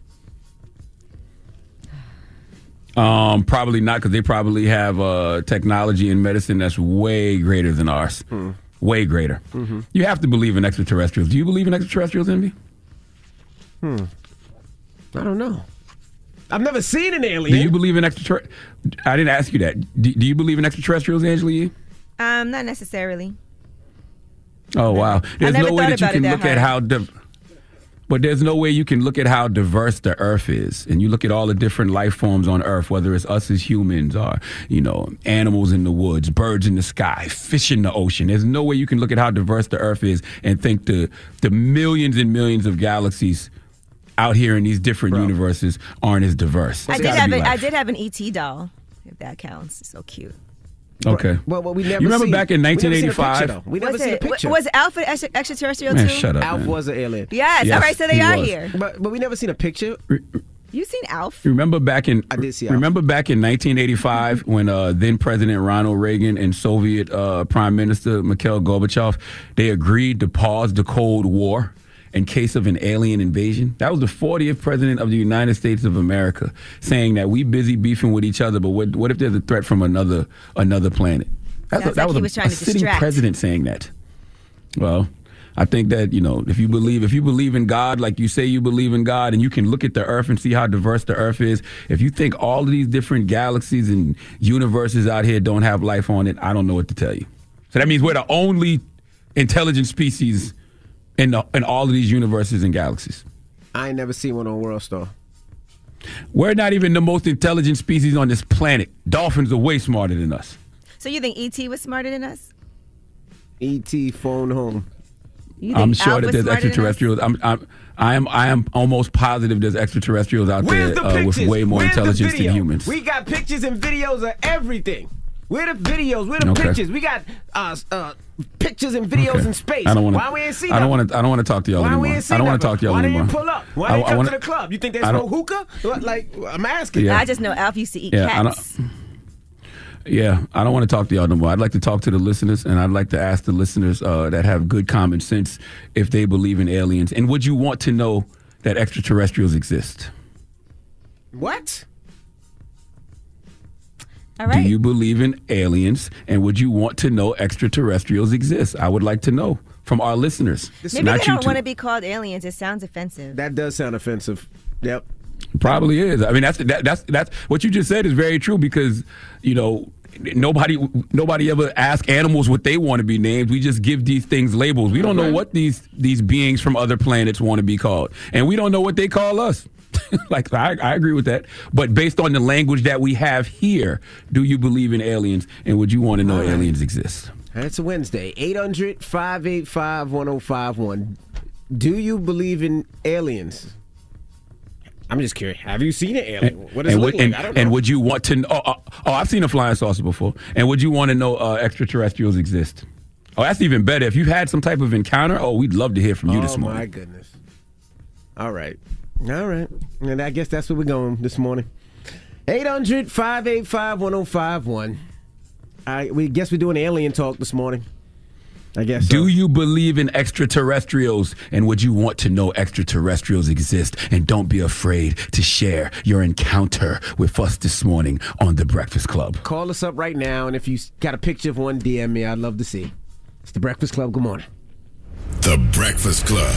Um, probably not, because they probably have uh, technology in medicine that's way greater than ours. Hmm. Way greater. Mhm. You have to believe in extraterrestrials. Do you believe in extraterrestrials, Envy? Hmm. I don't know. I've never seen an alien. Do you believe in extraterrestrials? I didn't ask you that. Do, do you believe in extraterrestrials, Angela Yee? Um, not necessarily. Oh, wow. There's never no way thought that you about it can that look at hard. how... Div- But there's no way you can look at how diverse the Earth is, and you look at all the different life forms on Earth, whether it's us as humans or, you know, animals in the woods, birds in the sky, fish in the ocean. There's no way you can look at how diverse the Earth is and think the the millions and millions of galaxies out here in these different universes aren't as diverse. I It's did gotta have be an, I life. did have an E T doll, if that counts. It's so cute. Okay. Well, well, we never You remember seen- back in we never seen a nineteen eighty-five? picture, though. We never was seen a it, picture. Was Alf an extra- extraterrestrial Man, too? shut up. Alf man. was an alien. Yes. Yes, All right. So they he are was. here. But but we never seen a picture. You seen Alf? Remember back in I did see Alf. remember back in nineteen eighty-five when uh, then President Ronald Reagan and Soviet uh, Prime Minister Mikhail Gorbachev, they agreed to pause the Cold War in case of an alien invasion. That was the fortieth president of the United States of America saying that we busy beefing with each other, but what, what if there's a threat from another another planet? That's Sounds a, that like was he a, was trying a to sitting distract. president saying that. Well, I think that, you know, if you believe if you believe in God like you say you believe in God, and you can look at the earth and see how diverse the earth is, if you think all of these different galaxies and universes out here don't have life on it, I don't know what to tell you. So that means we're the only intelligent species in the, in all of these universes and galaxies. I ain't never seen one on World Star. We're not even the most intelligent species on this planet. Dolphins are way smarter than us. So you think E T was smarter than us? E T phone home. You think I'm sure Alf that was there's smarter than us? extraterrestrials. I'm, I'm, I am, I am almost positive there's extraterrestrials out Where's there the uh, with pictures? way more Where's the intelligence video? than humans. We got pictures and videos of everything. Where the videos? Where the Okay. pictures? We got uh, uh, pictures and videos Okay. in space. I don't want Why we ain't see I don't nothing? want to. I don't want to talk to y'all Why anymore. we ain't see I don't want to nothing? talk to y'all Why anymore. they didn't pull up? Why I- they I come wanna- to the club? You think they I smoke don't- hookah? What, like, I'm asking. Yeah. I just know Alf used to eat Yeah, I cats. don't. Yeah, I don't want to talk to y'all no more. I'd like to talk to the listeners, and I'd like to ask the listeners uh, that have good common sense if they believe in aliens. And would you want to know that extraterrestrials exist? What? All right. Do you believe in aliens? And would you want to know extraterrestrials exist? I would like to know from our listeners. Maybe not they you don't two. want to be called aliens. It sounds offensive. That does sound offensive. Yep. Probably is. I mean, that's that, that's that's what you just said is very true because you know nobody nobody ever asks animals what they want to be named. We just give these things labels. We don't know what these these beings from other planets want to be called, and we don't know what they call us. Like I, I agree with that, but based on the language that we have here, do you believe in aliens, and would you want to know aliens exist? It's a Wednesday. eight hundred, five eight five, one oh five one. Do you believe in aliens? I'm just curious. Have you seen an alien? What does it and, look would, and, like? I don't know. and would you want to? Oh, oh, oh, I've seen a flying saucer before. And would you want to know uh, extraterrestrials exist? Oh, that's even better. If you've had some type of encounter, oh, we'd love to hear from you this Oh, morning. my goodness. All right. All right. And I guess that's where we're going this morning. eight hundred, five eight five, one oh five one. I we guess we're doing alien talk this morning. I guess so. Do you believe in extraterrestrials? And would you want to know extraterrestrials exist? And don't be afraid to share your encounter with us this morning on The Breakfast Club. Call us up right now, and if you got a picture of one, D M me. I'd love to see. It's The Breakfast Club. Good morning. The Breakfast Club.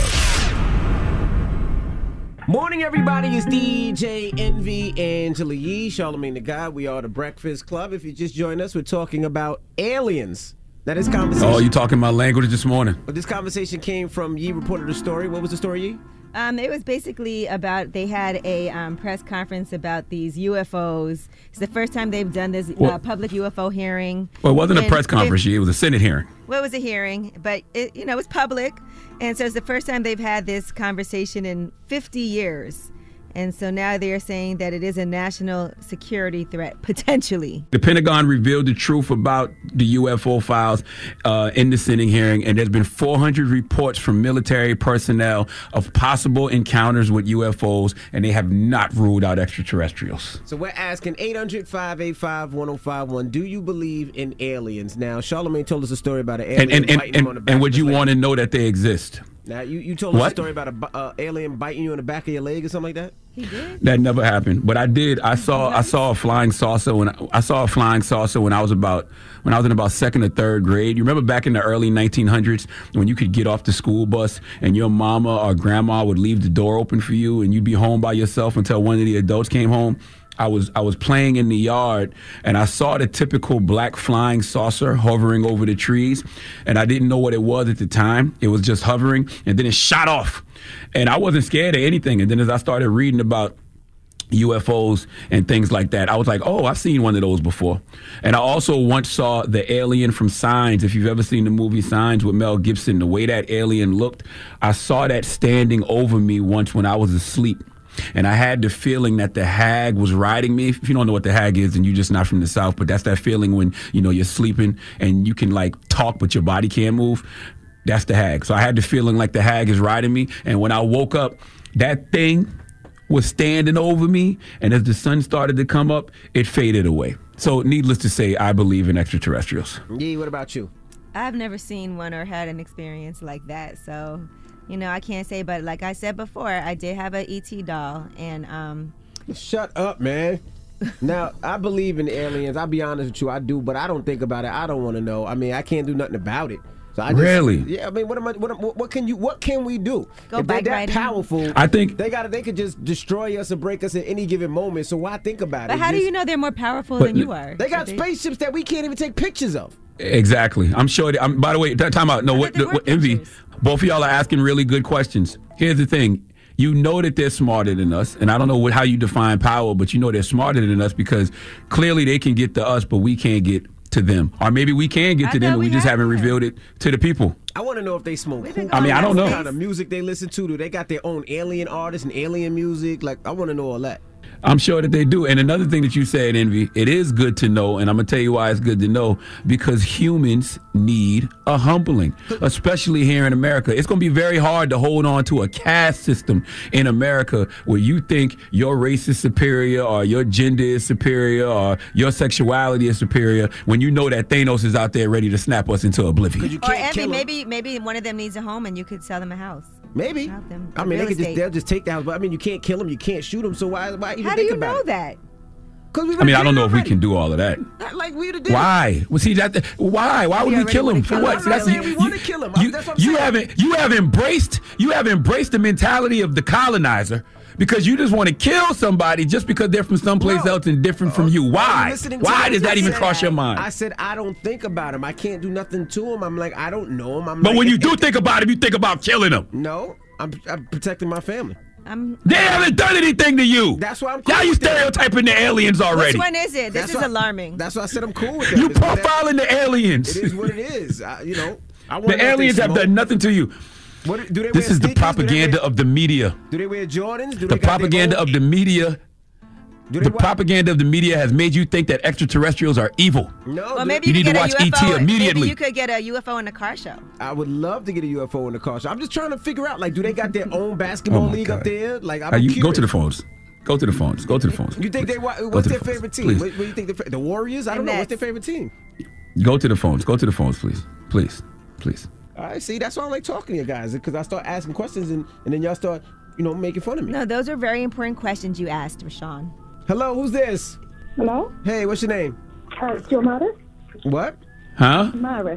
Morning, everybody. It's D J Envy, Angela Yee, Charlamagne the God. We are The Breakfast Club. If you just joined us, we're talking about aliens. Now, this conversation. Oh, you talking my language this morning? But this conversation came from Yee reported a story. What was the story, Yee? Um, it was basically about they had a um, press conference about these U F Os. It's the first time they've done this uh, Well- public U F O hearing. Well, it wasn't a in press conference, fif- it was a Senate hearing. Well, it was a hearing, but it, you know, it was public, and so it's the first time they've had this conversation in fifty years. And so now they are saying that it is a national security threat, potentially. The Pentagon revealed the truth about the U F O files uh, in the Senate hearing, and there's been four hundred reports from military personnel of possible encounters with U F Os, and they have not ruled out extraterrestrials. So we're asking eight hundred, five eight five, one oh five one. Do you believe in aliens? Now, Charlamagne told us a story about an alien And and, and, biting him on the and, back and of would his you leg. want to know that they exist? Now, you, you told us What? a story about an uh, alien biting you on the back of your leg or something like that? He did? That never happened, but I did. I saw I saw a flying saucer when I, I saw a flying saucer when I was about when I was in about second or third grade. You remember back in the early nineteen hundreds when you could get off the school bus and your mama or grandma would leave the door open for you and you'd be home by yourself until one of the adults came home. I was I was playing in the yard and I saw the typical black flying saucer hovering over the trees, and I didn't know what it was at the time. It was just hovering, and then it shot off, and I wasn't scared of anything. And then as I started reading about U F Os and things like that. I was like, oh, I've seen one of those before. And I also once saw the alien from Signs. If you've ever seen the movie Signs with Mel Gibson, the way that alien looked, I saw that standing over me once when I was asleep. And I had the feeling that the hag was riding me. If you don't know what the hag is, and you're just not from the South, but that's that feeling when, you know, you're sleeping and you can like talk, but your body can't move. That's the hag. So I had the feeling like the hag is riding me. And when I woke up, that thing was standing over me, and as the sun started to come up, it faded away. So needless to say, I believe in extraterrestrials. Yee, what about you? I've never seen one or had an experience like that, so you know I can't say. But like I said before, I did have an E T doll, and um. Shut up, man. Now I believe in aliens. I'll be honest with you, I do, but I don't think about it. I don't want to know. I mean, I can't do nothing about it. So I just, really? Yeah. I mean, what am I? What, what, what can you? What can we do? Go if they're bike that riding. powerful, I think they got. They could just destroy us or break us at any given moment. So why think about But it? how do Just- you know they're more powerful But than you are? They got They- spaceships that we can't even take pictures of. Exactly. I'm sure. That, I'm, by the way, t- time out. No, what, what Envy? Both of y'all are asking really good questions. Here's the thing. You know that they're smarter than us, and I don't know what, how you define power, but you know they're smarter than us because clearly they can get to us, but we can't get to them. Or maybe we can get I to them, thought and we we just had haven't them. revealed it to the people. I want to know if they smoke. been I mean, I don't know. What kind of music they listen to? Do they got their own alien artists and alien music? Like, I want to know all that. I'm sure that they do. And another thing that you said, Envy, it is good to know, and I'm going to tell you why it's good to know, because humans need a humbling, especially here in America. It's going to be very hard to hold on to a caste system in America where you think your race is superior or your gender is superior or your sexuality is superior when you know that Thanos is out there ready to snap us into oblivion. Or Envy, maybe maybe one of them needs a home and you could sell them a house. Maybe. Help them. I mean, Real they could just, estate. they'll just take the house. But I mean, you can't kill them. You can't shoot them. So why, why even How do think you about know it? that? Because we I mean, I don't know if we can do all of that. Like we did. Why? Well, see that. Why? Why would We we kill already him for wanna what? kill him. See, that's I'm not saying we wanna kill him. You, That's what I'm you saying. haven't. You have embraced. You have embraced the mentality of the colonizer because you just want to kill somebody just because they're from someplace else and different from you. Are you Why? listening to Why me? does that I even said- cross your mind? I said I don't think about him. I can't do nothing to him. I'm like I don't know him. I'm But like, when you it- do it- think about him, you think about killing him. No, I'm, I'm protecting my family. I'm, They haven't done anything to you. That's why I'm cool Y'all you with them. stereotyping the aliens already. Which one is it? This That's is why- alarming. That's why I said I'm cool with them. You It's what that- profiling the aliens. It is what it is. I, you know, I wanna know if The they aliens have smoke. done nothing to you. What, do they This wear is the sneakers? propaganda do they wear, of the media. Do they wear Jordans? Do The they got their propaganda own- of the media. Do they The wa- propaganda of the media has made you think that extraterrestrials are evil. No, Well, do- maybe You you, need could to get watch a E U F O. T immediately. Maybe you could get a U F O in a car show. I would love to get a U F O in the car show. I'm just trying to figure out, like, do they got their own basketball Oh my league up God. there? Like, I'm Uh, you curious. go to the phones. Go to the phones. Go to the phones. You think they wa- Go what's to their the phones, favorite team? please. What, what do you think? The, the Warriors? I don't The know. What's their Nets. favorite team? Go to the phones. Go to the phones, please. Please. Please. All right, see, that's why I like talking to you guys, because I start asking questions and, and then y'all start, you know, making fun of me. No, those are very important questions you asked, Rashawn. Hello, who's this? Hello? Hey, what's your name? Uh, Jomara? What? Huh? Mara.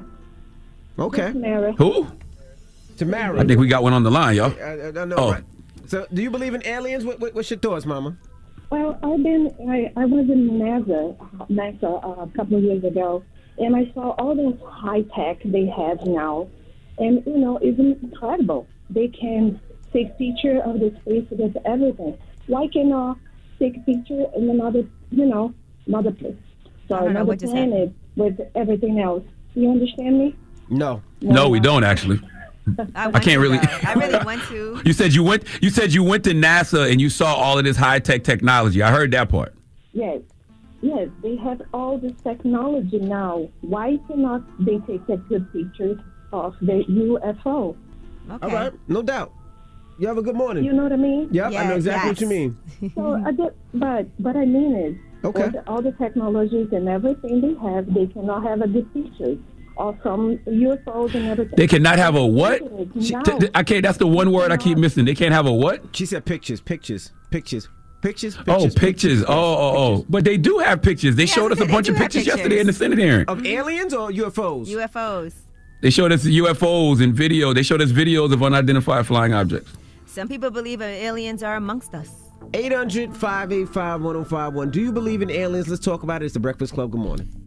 Okay. Mara. Who? Tamara. I think we got one on the line, y'all. I, I, I know, Oh. right? So, do you believe in aliens? What, what, what's your thoughts, Mama? Well, I've been, I, I was in NASA, NASA uh, a couple of years ago, and I saw all this high tech they have now. And, you know, it's incredible. They can take picture of the space with everything. Why can uh, take a picture in another, you know, another place? So I don't know another what just planet with everything else. You understand me? No. No, we don't actually. I, I want can't to really. go. I really want to. You said you went. You said you went to NASA and you saw all of this high tech technology. I heard that part. Yes. Yes, they have all this technology now. Why cannot they take a good pictures of the U F O? Okay. All right, no doubt. You have a good morning. You know what I mean? Yep, I know exactly what you mean. So, I did, but but I mean it. Okay. All the, all the technologies and everything they have, they cannot have a good pictures or from U F Os and everything. They cannot have a what? She- T- t- I can't. That's the one word I keep missing. They can't have a what? She said pictures, pictures, pictures, pictures. Oh, pictures, pictures. Oh, oh, oh. But they do have pictures. They Yeah, showed us a they bunch do of have pictures pictures. yesterday in the Senate hearing. Of aliens or U F Os? U F Os. They showed us U F Os and video. They showed us videos of unidentified flying objects. Some people believe aliens are amongst us. eight hundred, five eight five, one oh five one. Do you believe in aliens? Let's talk about it. It's the Breakfast Club. Good morning.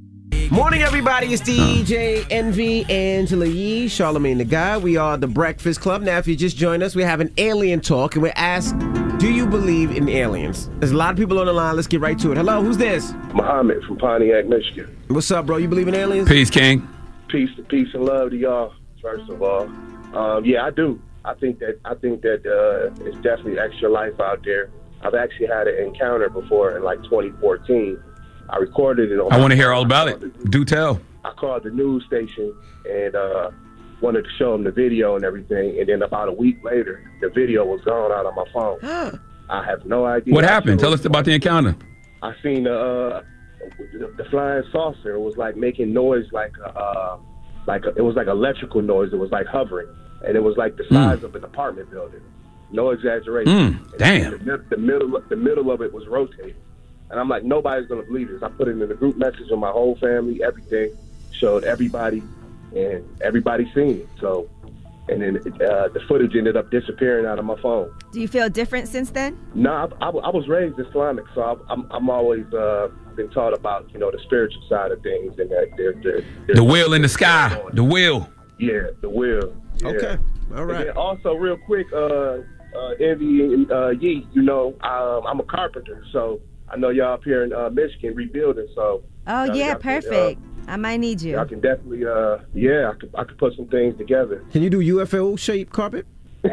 Morning, everybody. It's D J Envy, Angela Yee, Charlamagne the Guy. We are the Breakfast Club. Now, if you just joined us, we have an alien talk, and we're asked, do you believe in aliens? There's a lot of people on the line. Let's get right to it. Hello, who's this? Muhammad from Pontiac, Michigan. What's up, bro? You believe in aliens? Peace, King. Peace, peace and love to y'all. First of all, um, yeah, I do. I think that I think that uh, it's definitely extra life out there. I've actually had an encounter before in like twenty fourteen. I recorded it on I want to hear all about it. Do tell. I called the news station and uh, wanted to show them the video and everything. And then about a week later, the video was gone out on my phone. I have no idea. What happened? Tell us about the encounter. I seen the, uh, the the flying saucer. It was like making noise like a, uh, like a, it was like electrical noise. It was like hovering. And it was like the size mm. of an apartment building. No exaggeration. Mm, damn. The, the middle, the middle of it was rotating, and I'm like, nobody's gonna believe this. I put it in the group message with my whole family, everything, showed everybody, and everybody seen it. So, and then uh, the footage ended up disappearing out of my phone. Do you feel different since then? No, I, I, I was raised Islamic, so I, I'm I'm always uh, been taught about you know the spiritual side of things and that they're, they're, they're the wheel in the sky, the wheel. Yeah, the wheel. Yeah. Okay, all right. And then also, real quick, uh, uh, Envy and uh, Yee, you know, um, I'm a carpenter, so I know y'all up here in uh, Michigan rebuilding. So. Oh y'all, yeah, y'all perfect. Can, uh, I might need you. I can definitely, uh, yeah, I could, I could put some things together. Can you do U F O shaped carpet? Oh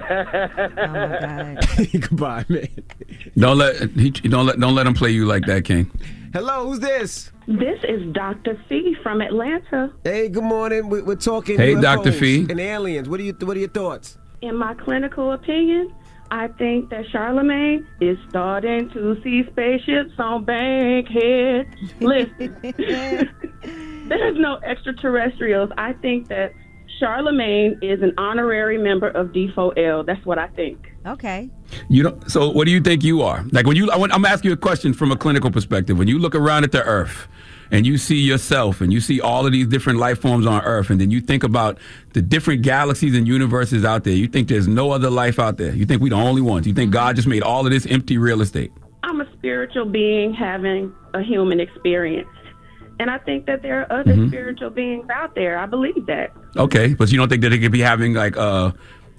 my God. Goodbye, man. Don't let he, don't let don't let him play you like that, King. Hello, who's this? This is Doctor Fee from Atlanta. Hey, good morning. We, we're talking. Hey, U F Os Doctor Fee. And aliens. What do you What are your thoughts? In my clinical opinion, I think that Charlamagne is starting to see spaceships on Bankhead. Listen, there's no extraterrestrials. I think that Charlamagne is an honorary member of D four L. That's what I think. Okay. You don't. So, what do you think you are? Like when you, I want, I'm asking you a question from a clinical perspective. When you look around at the Earth, and you see yourself, and you see all of these different life forms on Earth, and then you think about the different galaxies and universes out there. You think there's no other life out there. You think we're the only ones. You think God just made all of this empty real estate. I'm a spiritual being having a human experience. And I think that there are other mm-hmm. spiritual beings out there. I believe that. Okay, but you don't think that they could be having like, uh,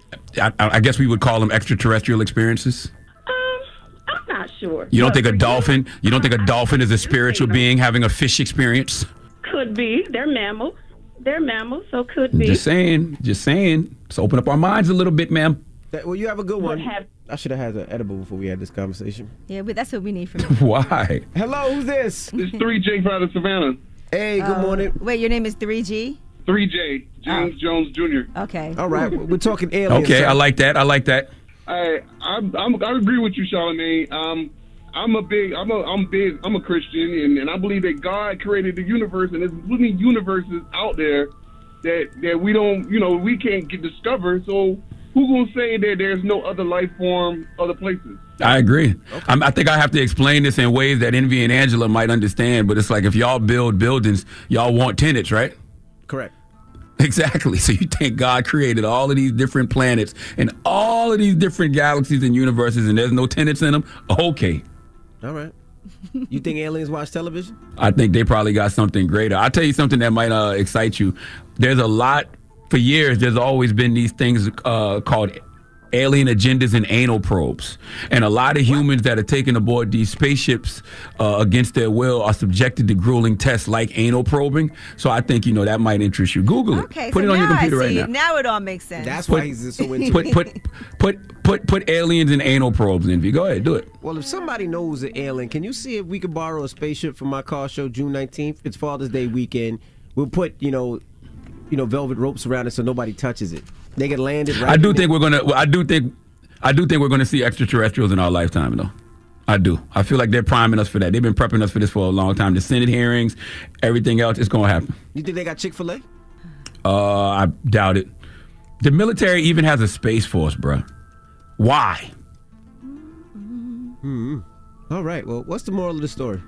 I, I guess we would call them extraterrestrial experiences? Um, I'm not sure. You don't but think a dolphin? You don't think a dolphin is a spiritual being having a fish experience? Could be. They're mammals. They're mammals, so could be. Just saying. Just saying. Let's open up our minds a little bit, ma'am. That, well, you have a good one. Have, I should have had an edible before we had this conversation. Yeah, but that's what we need from you. Why? Hello, who's this? It's three J out of Savannah. Hey, good uh, morning. Wait, your name is three G? three J, James oh. Jones Junior Okay. All right, we're talking aliens. Okay, I like that. I like that. I I'm, I'm, I agree with you, Charlamagne. Um, I'm a big, I'm a, I'm big, I'm a Christian, and, and I believe that God created the universe, and there's many universes out there that that we don't, you know, we can't get discovered. So who gonna say that there's no other life form, other places? I agree. Okay. I'm, I think I have to explain this in ways that Envy and Angela might understand, but it's like if y'all build buildings, y'all want tenants, right? Correct. Exactly. So you think God created all of these different planets and all of these different galaxies and universes, and there's no tenants in them? Okay. All right. You think aliens watch television? I think they probably got something greater. I'll tell you something that might uh, excite you. There's a lot, for years, there's always been these things uh, called alien agendas and anal probes. And a lot of humans that are taken aboard these spaceships uh, against their will are subjected to grueling tests like anal probing. So I think, you know, that might interest you. Google it. Okay, put so it on your computer I see. right now. Now it all makes sense. That's put, why he's so into put, it. Put, put, put, put, put aliens and anal probes, Envy. Go ahead, do it. Well, if somebody knows an alien, can you see if we could borrow a spaceship for my car show June nineteenth? It's Father's Day weekend. We'll put, you know, you know, velvet ropes around it so nobody touches it. They can land it right I do in think there. we're going to, I do think, I do think we're going to see extraterrestrials in our lifetime, though. I do. I feel like they're priming us for that. They've been prepping us for this for a long time. The Senate hearings, everything else, it's going to happen. You think they got Chick-fil-A? Uh, I doubt it. The military even has a space force, bro. Why? Hmm. All right. Well, what's the moral of the story?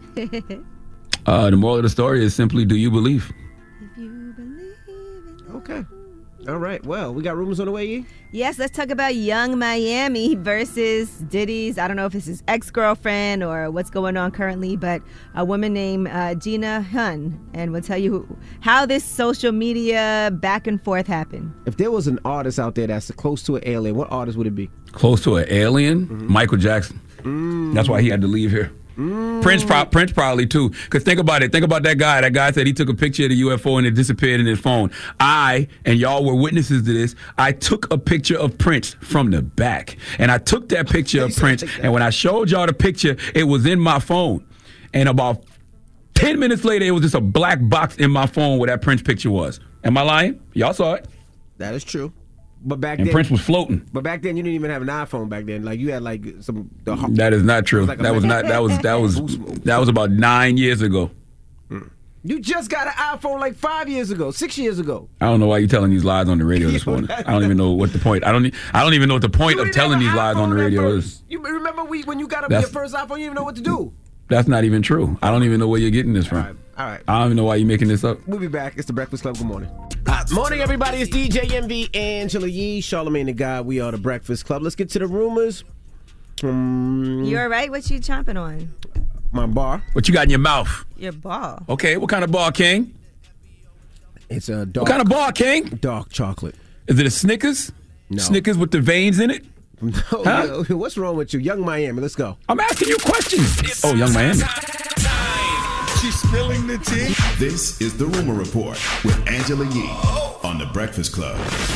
uh, the moral of the story is simply, do you believe? Okay. All right. Well, we got rumors on the way, E? Yes, let's talk about Young Miami versus Diddy's, I don't know if it's his ex-girlfriend or what's going on currently, but a woman named uh, Gina Hun. And we'll tell you how this social media back and forth happened. If there was an artist out there that's close to an alien, what artist would it be? Close to an alien? Mm-hmm. Michael Jackson. Mm. That's why he had to leave here. Mm. Prince, pro- Prince probably too. Because think about it. Think about that guy. That guy said he took a picture of the U F O and it disappeared in his phone. I, and y'all were witnesses to this, I took a picture of Prince from the back. And I took that picture of Prince. And when I showed y'all the picture, it was in my phone. And about ten minutes later, it was just a black box in my phone where that Prince picture was. Am I lying? Y'all saw it. That is true. But back and then, Prince was floating. But back then, you didn't even have an iPhone. Back then, like you had like some. The, that is not true. Was like that was not. That was. That was. That was about nine years ago. You just got an iPhone like five years ago, six years ago. I don't know why you're telling these lies on the radio this morning. I don't even know what the point. I don't. e- I don't even know what the point You of didn't telling have an these lies on the iPhone radio at is. first. You remember we when you got up That's- your first iPhone, you didn't even know what to do. That's not even true. I don't even know where you're getting this from. All right. I don't even know why you're making this up. We'll be back. It's the Breakfast Club. Good morning. Uh, morning, everybody. It's D J M V, Angela Yee, Charlamagne the God. We are the Breakfast Club. Let's get to the rumors. Um, You all right? What you chomping on? my bar. What you got in your mouth? Your ball. Okay, what kind of bar, King? It's a dark. What kind of bar, King? Dark chocolate. Is it a Snickers? No. Snickers with the veins in it? No, Huh? yo, what's wrong with you? Young Miami. Let's go. I'm asking you questions. Oh, Young Miami. She's spilling the tea. This is the Rumor Report with Angela Yee on the Breakfast Club.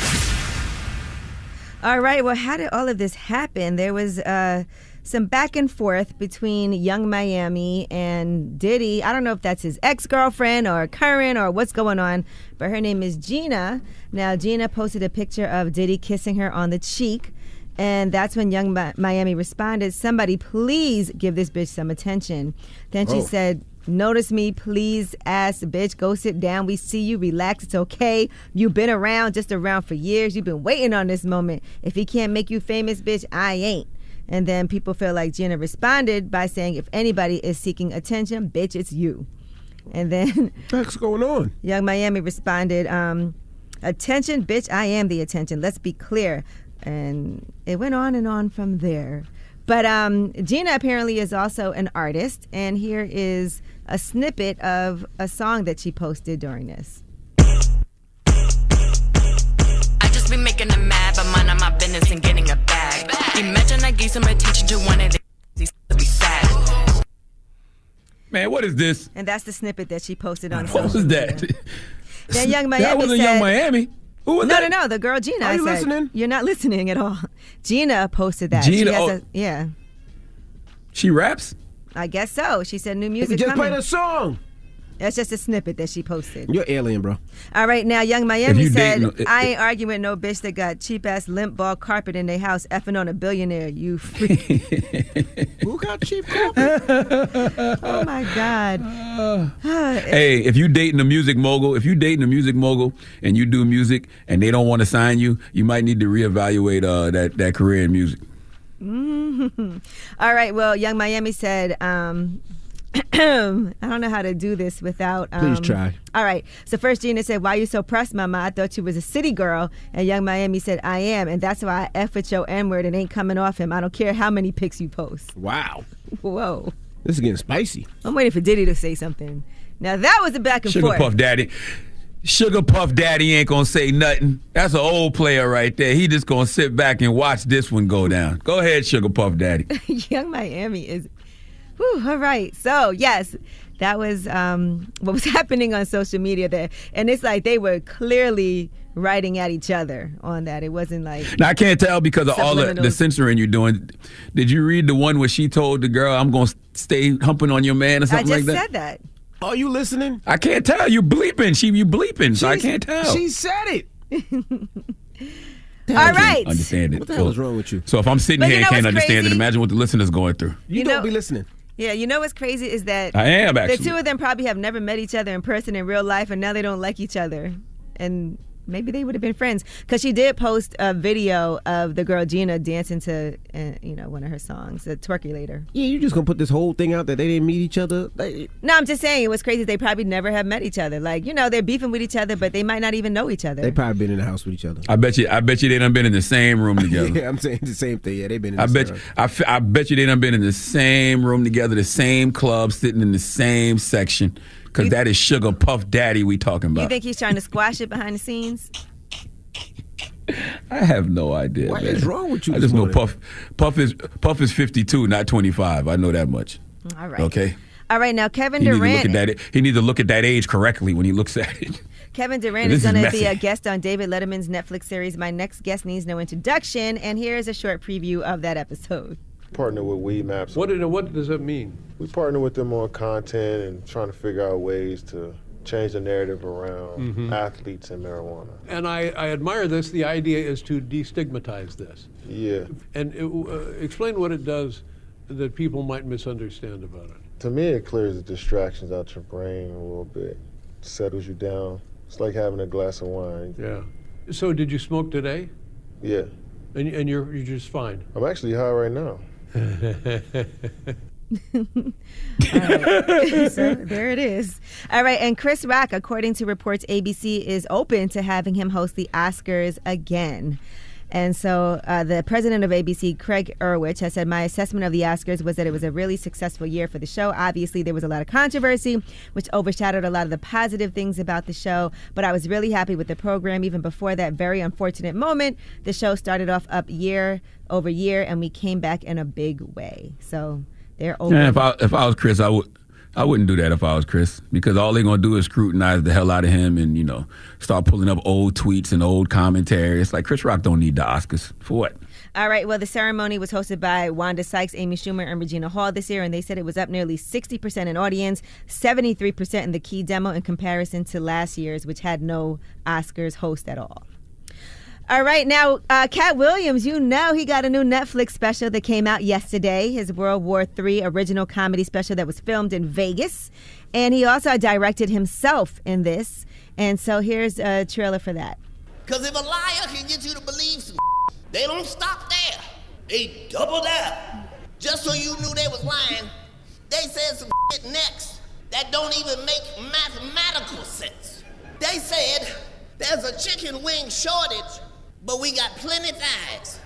All right. Well, how did all of this happen? There was uh, some back and forth between Young Miami and Diddy. I don't know if that's his ex-girlfriend or current or what's going on, but her name is Gina. Now, Gina posted a picture of Diddy kissing her on the cheek. And that's when Young Mi- Miami responded, "Somebody please give this bitch some attention." Then she Oh. said, "Notice me, please, ass bitch. Go sit down. We see you. Relax. It's okay. You've been around, just around for years. You've been waiting on this moment. If he can't make you famous, bitch, I ain't." And then people feel like Gina responded by saying, "If anybody is seeking attention, bitch, it's you." And then what's going on? Young Miami responded, um, "Attention, bitch, I am the attention. Let's be clear." And it went on and on from there. But um, Gina apparently is also an artist, and here is a snippet of a song that she posted during this. I just be making them mad, but minding my business and getting a bag. Imagine I gave some attention to one of these to be sad. Man, what is this? And that's the snippet that she posted on What social was that? media. Then Young Miami That wasn't said, Young Miami. Who was no, that? no, no, the girl Gina. Are I you said, listening? You're not listening at all. Gina posted that. Gina, she has oh. a, yeah, She raps? I guess so. She said new music just coming. played a song. That's just a snippet that she posted. You're alien, bro. All right, now Young If Miami you said, date no- "I ain't arguing with no bitch that got cheap ass limp ball carpet in their house, effing on a billionaire. You freak." Who got cheap carpet? Oh my God. Hey, if you dating a music mogul, if you dating a music mogul and you do music and they don't want to sign you, you might need to reevaluate uh, that that career in music. Mhm. All right. Well, Young Miami said, um, I don't know how to do this without. Um, Please try. All right. So first Gina said, "Why you so pressed, mama? I thought you was a city girl." And Young Miami said, "I am. And that's why I F with your N-word and ain't coming off him. I don't care how many pics you post." Wow. Whoa. This is getting spicy. I'm waiting for Diddy to say something. Now that was a back and Sugar forth. Puff Daddy. Sugar Puff Daddy ain't gonna say nothing. That's an old player right there. He just gonna sit back and watch this one go down. Go ahead, Sugar Puff Daddy. Young Miami is, whew, all right. So yes, that was um, what was happening on social media there, and it's like they were clearly writing at each other on that. It wasn't like Now I can't tell because of all the, the Subliminals. censoring you're doing. Did you read the one where she told the girl, "I'm gonna stay humping on your man" or I something just like that? said that. Are you listening? I can't tell. You bleeping. She you bleeping, so I She's- can't tell. She said it. All right. Understand it. What the hell is wrong with you? So if I'm sitting But here you and know can't what's understand it, crazy? imagine what the listener's going through. You, You don't know- be listening. Yeah, you know what's crazy is that I am, the actually. two of them probably have never met each other in person in real life, and now they don't like each other, and maybe they would have been friends. Because she did post a video of the girl Gina dancing to, uh, you know, one of her songs, the Twerkulator. Yeah, you just gonna put this whole thing out that they didn't meet each other? Like, no, I'm just saying it was crazy. They probably never have met each other. Like, you know, they're beefing with each other, but they might not even know each other. they probably been in the house with each other. I bet you. I bet you they done been in the same room together. Yeah, I'm saying the same thing. Yeah, they've been in I the bet. same You, I, f- I bet you they done been in the same room together, the same club, sitting in the same section. Because that is Sugar Puff Daddy we talking about. You think he's trying to squash it behind the scenes? I have no idea. What man. is wrong with you I this just know morning? Puff. Puff is Puff is fifty-two, not twenty-five. I know that much. All right. Okay. All right, now Kevin He need to look Durant. at that. He need to look at that age correctly when he looks at it. Kevin Durant This is is going to messy. be a guest on David Letterman's Netflix series. My next guest needs no introduction, and here is a short preview of that episode. Partner with Weed Maps. What, did, what does that mean? We partner with them on content and trying to figure out ways to change the narrative around Mhm. athletes and marijuana. And I, I admire this. The idea is to destigmatize this. Yeah. And it, uh, explain what it does that people might misunderstand about it. To me, it clears the distractions out your brain a little bit, settles you down. It's like having a glass of wine. Yeah. So did you smoke today? Yeah. And, and you're, you're just fine? I'm actually high right now. All right. So there it is. All right, and Chris Rock, according to reports, A B C is open to having him host the Oscars again. And so uh, the president of A B C, Craig Erwich, has said, my assessment of the Oscars was that it was a really successful year for the show. Obviously, there was a lot of controversy, which overshadowed a lot of the positive things about the show. But I was really happy with the program. Even before that very unfortunate moment, the show started off up year over year, and we came back in a big way. So they're open. Yeah, if I if I was Chris, I would I wouldn't do that if I was Chris, because all they're gonna do is scrutinize the hell out of him and, you know, start pulling up old tweets and old commentary. It's like Chris Rock don't need the Oscars for what? All right, well, the ceremony was hosted by Wanda Sykes, Amy Schumer, and Regina Hall this year, and they said it was up nearly sixty percent in audience, seventy-three percent in the key demo in comparison to last year's, which had no Oscars host at all. All right, now, uh, Cat Williams, you know he got a new Netflix special that came out yesterday, his World War Three original comedy special that was filmed in Vegas. And he also directed himself in this. And so here's a trailer for that. Because if a liar can get you to believe some they don't stop there. They double down. Just so you knew they was lying, they said some shit next that don't even make mathematical sense. They said there's a chicken wing shortage, but we got plenty thighs.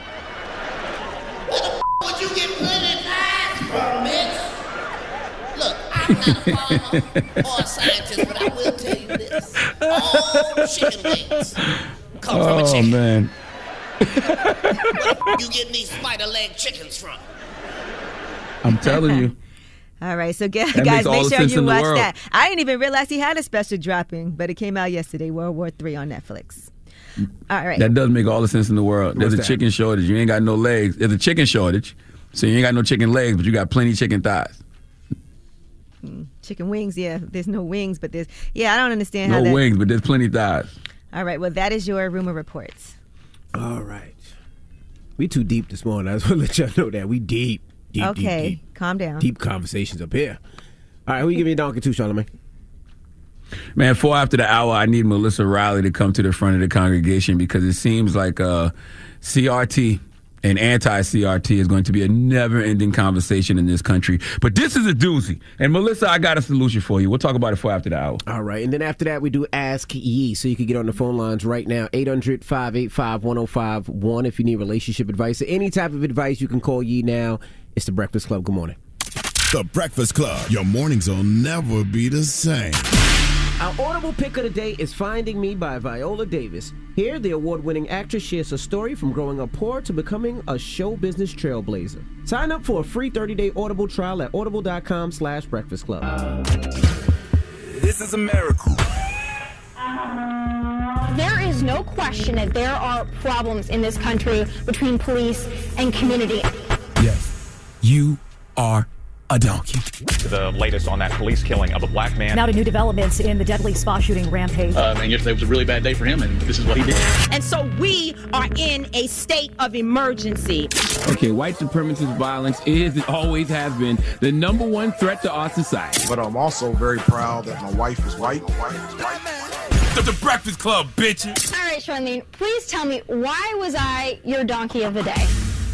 Where the f- would you get plenty thighs from, bitch? Look, I'm not a farmer or a scientist, but I will tell you this. All chicken wings come from a Oh chicken. man. Where the f- you getting these spider leg chickens from? I'm telling you. All right, so guys, That makes all make the sure sense you in the watch world. that. I didn't even realize he had a special dropping, but it came out yesterday, World War Three on Netflix. All right. That does make all the sense in the world. There's What's a that? chicken shortage. You ain't got no legs. There's a chicken shortage. So you ain't got no chicken legs, but you got plenty chicken thighs. Chicken wings, yeah. There's no wings, but there's, yeah, I don't understand how No that. wings, but there's plenty thighs. All right, well, that is your rumor reports. All right. We too deep this morning. I just want to let y'all know that. We deep. Deep, okay, deep, deep. calm down. Deep conversations up here. All right, who you give me a donkey to, Charlamagne? Man, four after the hour, I need Melissa Riley to come to the front of the congregation because it seems like uh, C R T and anti-C R T is going to be a never-ending conversation in this country. But this is a doozy. And Melissa, I got a solution for you. We'll talk about it four after the hour. All right, and then after that, we do Ask Ye, so you can get on the phone lines right now, eight hundred, five eight five, one oh five one. If you need relationship advice or any type of advice, you can call Ye now. It's The Breakfast Club. Good morning. The Breakfast Club. Your mornings will never be the same. Our audible pick of the day is Finding Me by Viola Davis. Here, the award-winning actress shares a story from growing up poor to becoming a show business trailblazer. Sign up for a free thirty-day Audible trial at audible.com slash breakfast club. This is a miracle. There is no question that there are problems in this country between police and community. Yes, you are a donkey. The latest on that police killing of a black man. Now to new developments in the deadly spa shooting rampage. Um, and yesterday was a really bad day for him, and this is what he did. And so we are in a state of emergency. Okay, white supremacist violence is and always has been the number one threat to our society. But I'm also very proud that my wife is white. white, white. the, the Breakfast Club, bitches. All right, Charlamagne, please tell me, why was I your donkey of the day?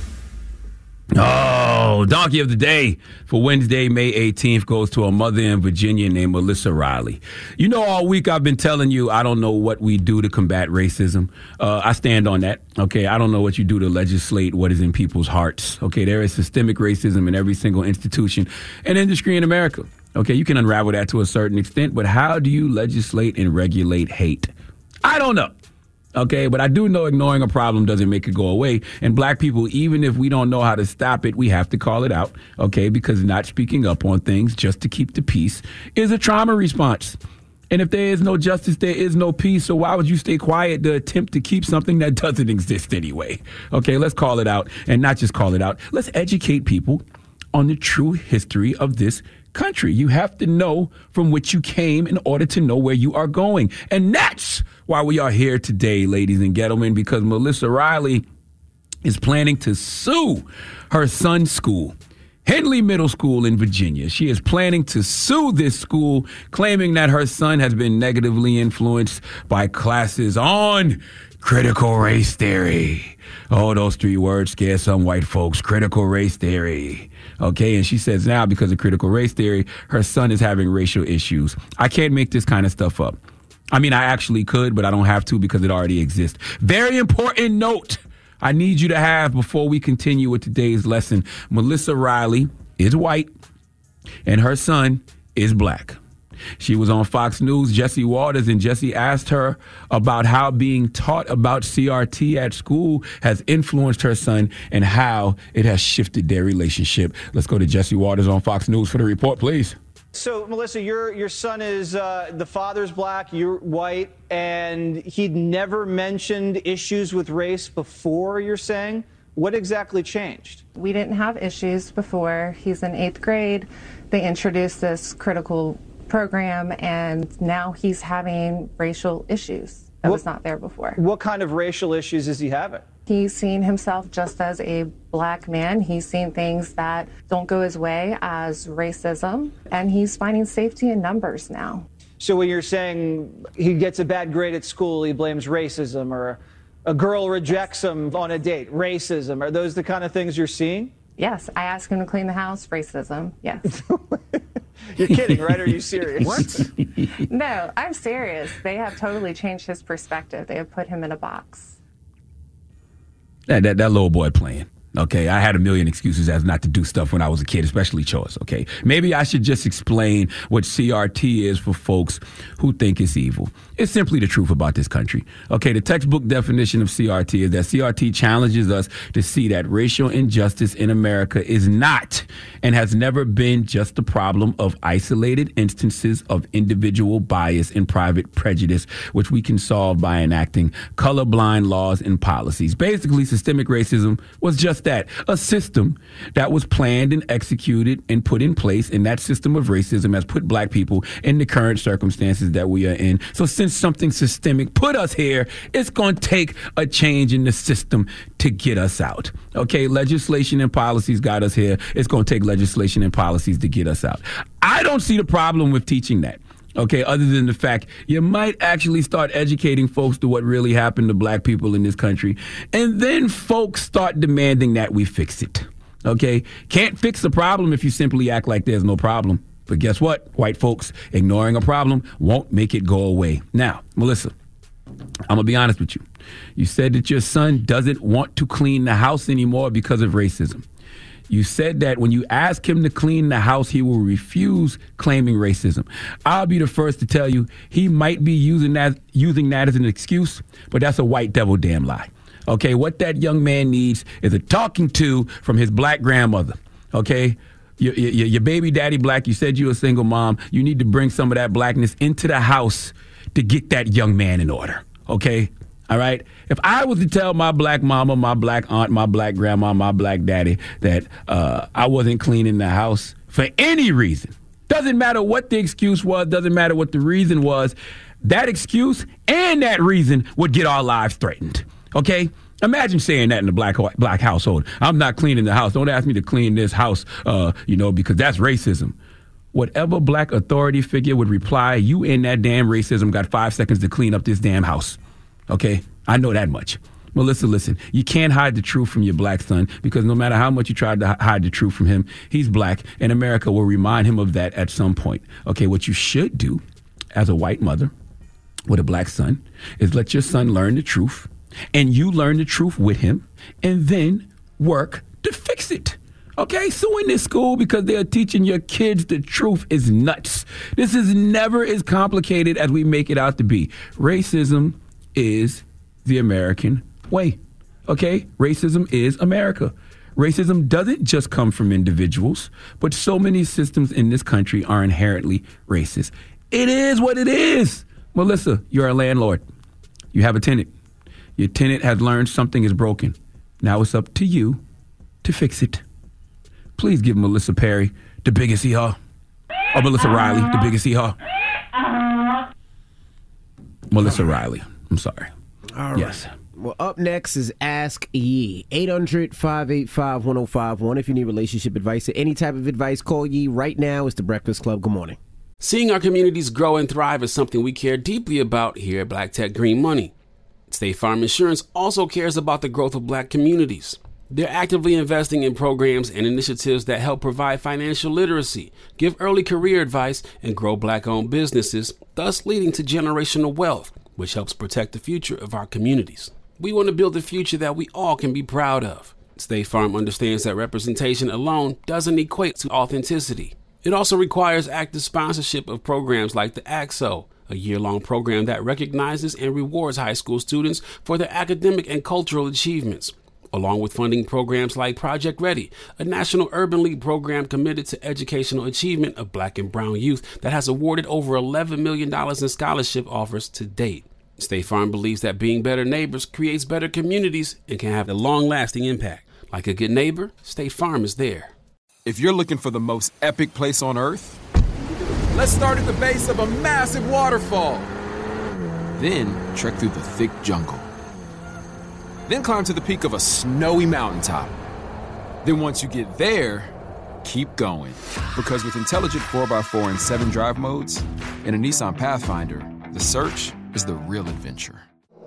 Oh, donkey of the day for Wednesday, May eighteenth goes to a mother in Virginia named Melissa Riley. You know, all week I've been telling you I don't know what we do to combat racism. Uh, I stand on that. Okay, I don't know what you do to legislate what is in people's hearts. Okay, there is systemic racism in every single institution and industry in America. Okay, you can unravel that to a certain extent, but how do you legislate and regulate hate? I don't know. Okay, but I do know ignoring a problem doesn't make it go away. And black people, even if we don't know how to stop it, we have to call it out. Okay, because not speaking up on things just to keep the peace is a trauma response. And if there is no justice, there is no peace. So why would you stay quiet to attempt to keep something that doesn't exist anyway? Okay, let's call it out, and not just call it out. Let's educate people on the true history of this country. You have to know from which you came in order to know where you are going. And that's why we are here today, ladies and gentlemen, because Melissa Riley is planning to sue her son's school, Henley Middle School in Virginia. She is planning to sue this school, claiming that her son has been negatively influenced by classes on critical race theory. Oh, those three words scare some white folks. Critical race theory. Okay, and she says now because of critical race theory, her son is having racial issues. I can't make this kind of stuff up. I mean, I actually could, but I don't have to because it already exists. Very important note I need you to have before we continue with today's lesson. Melissa Riley is white, and her son is black. She was on Fox News, Jesse Waters, and Jesse asked her about how being taught about C R T at school has influenced her son and how it has shifted their relationship. Let's go to Jesse Waters on Fox News for the report, please. So, Melissa, your your son is, uh, the father's black, you're white, and he'd never mentioned issues with race before, you're saying? What exactly changed? We didn't have issues before. He's in eighth grade. They introduced this critical program, and now he's having racial issues that what, was not there before. What kind of racial issues is he having? He's seen himself just as a black man. He's seen things that don't go his way as racism, and he's finding safety in numbers now. So when you're saying he gets a bad grade at school, he blames racism, or a girl rejects him on a date, racism, are those the kind of things you're seeing? Yes, I asked him to clean the house, racism, yes. You're kidding, right? Are you serious? What? No, I'm serious. They have totally changed his perspective. They have put him in a box. That, that, that little boy playing. Okay, I had a million excuses as not to do stuff when I was a kid, especially chores, okay? Maybe I should just explain what C R T is for folks who think it's evil. It's simply the truth about this country. Okay, the textbook definition of C R T is that C R T challenges us to see that racial injustice in America is not and has never been just the problem of isolated instances of individual bias and private prejudice, which we can solve by enacting colorblind laws and policies. Basically, systemic racism was just that, a system that was planned and executed and put in place, and that system of racism has put black people in the current circumstances that we are in. So since something systemic put us here, it's going to take a change in the system to get us out. Okay, legislation and policies got us here. It's going to take legislation and policies to get us out. I don't see the problem with teaching that. Okay, other than the fact you might actually start educating folks to what really happened to black people in this country. And then folks start demanding that we fix it. Okay, can't fix the problem if you simply act like there's no problem. But guess what? White folks ignoring a problem won't make it go away. Now, Melissa, I'm going to be honest with you. You said that your son doesn't want to clean the house anymore because of racism. You said that when you ask him to clean the house, he will refuse, claiming racism. I'll be the first to tell you he might be using that using that as an excuse, but that's a white devil damn lie. Okay, what that young man needs is a talking to from his black grandmother. Okay, your, your, your baby daddy black, you said you're a single mom. You need to bring some of that blackness into the house to get that young man in order. Okay? All right. If I was to tell my black mama, my black aunt, my black grandma, my black daddy that uh, I wasn't cleaning the house for any reason, doesn't matter what the excuse was, doesn't matter what the reason was, that excuse and that reason would get our lives threatened. Okay. Imagine saying that in a black black household. I'm not cleaning the house. Don't ask me to clean this house, uh, you know, because that's racism. whatever black authority figure would reply, you in that damn racism got five seconds to clean up this damn house. Okay? I know that much. Melissa, listen, you can't hide the truth from your black son because no matter how much you try to hide the truth from him, he's black, and America will remind him of that at some point. Okay, what you should do as a white mother with a black son is let your son learn the truth, and you learn the truth with him, and then work to fix it. Okay, suing this school because they're teaching your kids the truth is nuts. This is never as complicated as we make it out to be. Racism is the American way. Okay? Racism is America. Racism doesn't just come from individuals, but so many systems in this country are inherently racist. It is what it is. Melissa, you're a landlord. You have a tenant. Your tenant has learned something is broken. Now it's up to you to fix it. Please give Melissa Perry the biggest hee-haw. Or Melissa Riley the biggest hee-haw. Melissa Riley. I'm sorry. All right. Yes. Well, up next is Ask Yee. eight hundred, five eight five, one oh five one. If you need relationship advice or any type of advice, call Yee right now. It's The Breakfast Club. Good morning. Seeing our communities grow and thrive is something we care deeply about here at Black Tech Green Money. State Farm Insurance also cares about the growth of black communities. They're actively investing in programs and initiatives that help provide financial literacy, give early career advice, and grow black-owned businesses, thus leading to generational wealth, which helps protect the future of our communities. We want to build a future that we all can be proud of. State Farm understands that representation alone doesn't equate to authenticity. It also requires active sponsorship of programs like the A X O, a year-long program that recognizes and rewards high school students for their academic and cultural achievements, along with funding programs like Project Ready, a National Urban League program committed to educational achievement of black and brown youth that has awarded over eleven million dollars in scholarship offers to date. State Farm believes that being better neighbors creates better communities and can have a long-lasting impact. Like a good neighbor, State Farm is there. If you're looking for the most epic place on earth, let's start at the base of a massive waterfall. Then trek through the thick jungle. Then climb to the peak of a snowy mountaintop. Then once you get there, keep going. Because with intelligent four by four and seven drive modes and a Nissan Pathfinder, the search is the real adventure.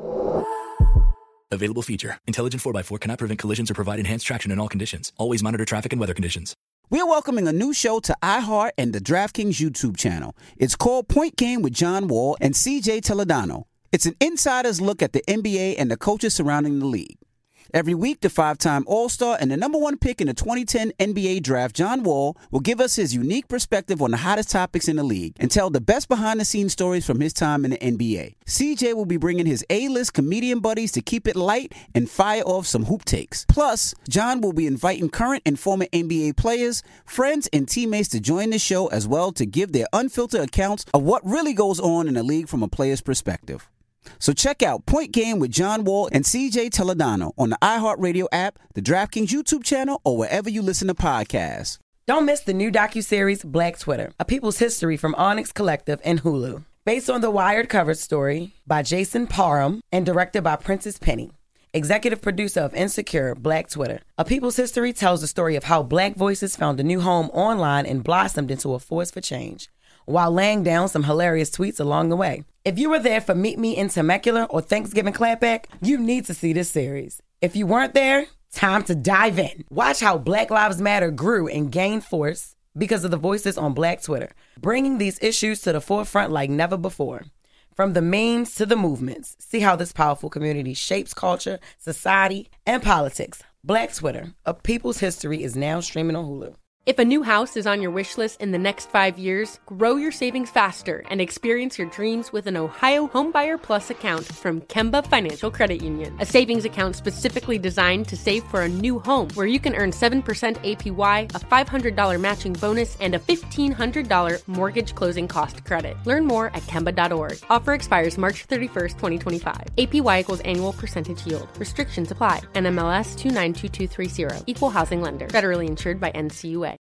Available feature. Intelligent four by four cannot prevent collisions or provide enhanced traction in all conditions. Always monitor traffic and weather conditions. We're welcoming a new show to iHeart and the DraftKings YouTube channel. It's called Point Game with John Wall and C J Toledano. It's an insider's look at the N B A and the coaches surrounding the league. Every week, the five-time All-Star and the number one pick in the twenty ten N B A draft, John Wall, will give us his unique perspective on the hottest topics in the league and tell the best behind-the-scenes stories from his time in the N B A. C J will be bringing his A-list comedian buddies to keep it light and fire off some hoop takes. Plus, John will be inviting current and former N B A players, friends, and teammates to join the show as well to give their unfiltered accounts of what really goes on in the league from a player's perspective. So check out Point Game with John Wall and C J Toledano on the iHeartRadio app, the DraftKings YouTube channel, or wherever you listen to podcasts. Don't miss the new docuseries Black Twitter, A People's History from Onyx Collective and Hulu. Based on the Wired cover story by Jason Parham and directed by Princess Penny. Executive producer of Insecure, Black Twitter. A People's History tells the story of how black voices found a new home online and blossomed into a force for change, while laying down some hilarious tweets along the way. If you were there for Meet Me in Temecula or Thanksgiving Clapback, you need to see this series. If you weren't there, time to dive in. Watch how Black Lives Matter grew and gained force because of the voices on Black Twitter, bringing these issues to the forefront like never before. From the memes to the movements, see how this powerful community shapes culture, society, and politics. Black Twitter, A People's History is now streaming on Hulu. If a new house is on your wish list in the next five years, grow your savings faster and experience your dreams with an Ohio Homebuyer Plus account from Kemba Financial Credit Union. A savings account specifically designed to save for a new home where you can earn seven percent A P Y, a five hundred dollars matching bonus, and a fifteen hundred dollars mortgage closing cost credit. Learn more at Kemba dot org. Offer expires March thirty-first, twenty twenty-five. A P Y equals annual percentage yield. Restrictions apply. N M L S two nine two two three zero. Equal housing lender. Federally insured by N C U A.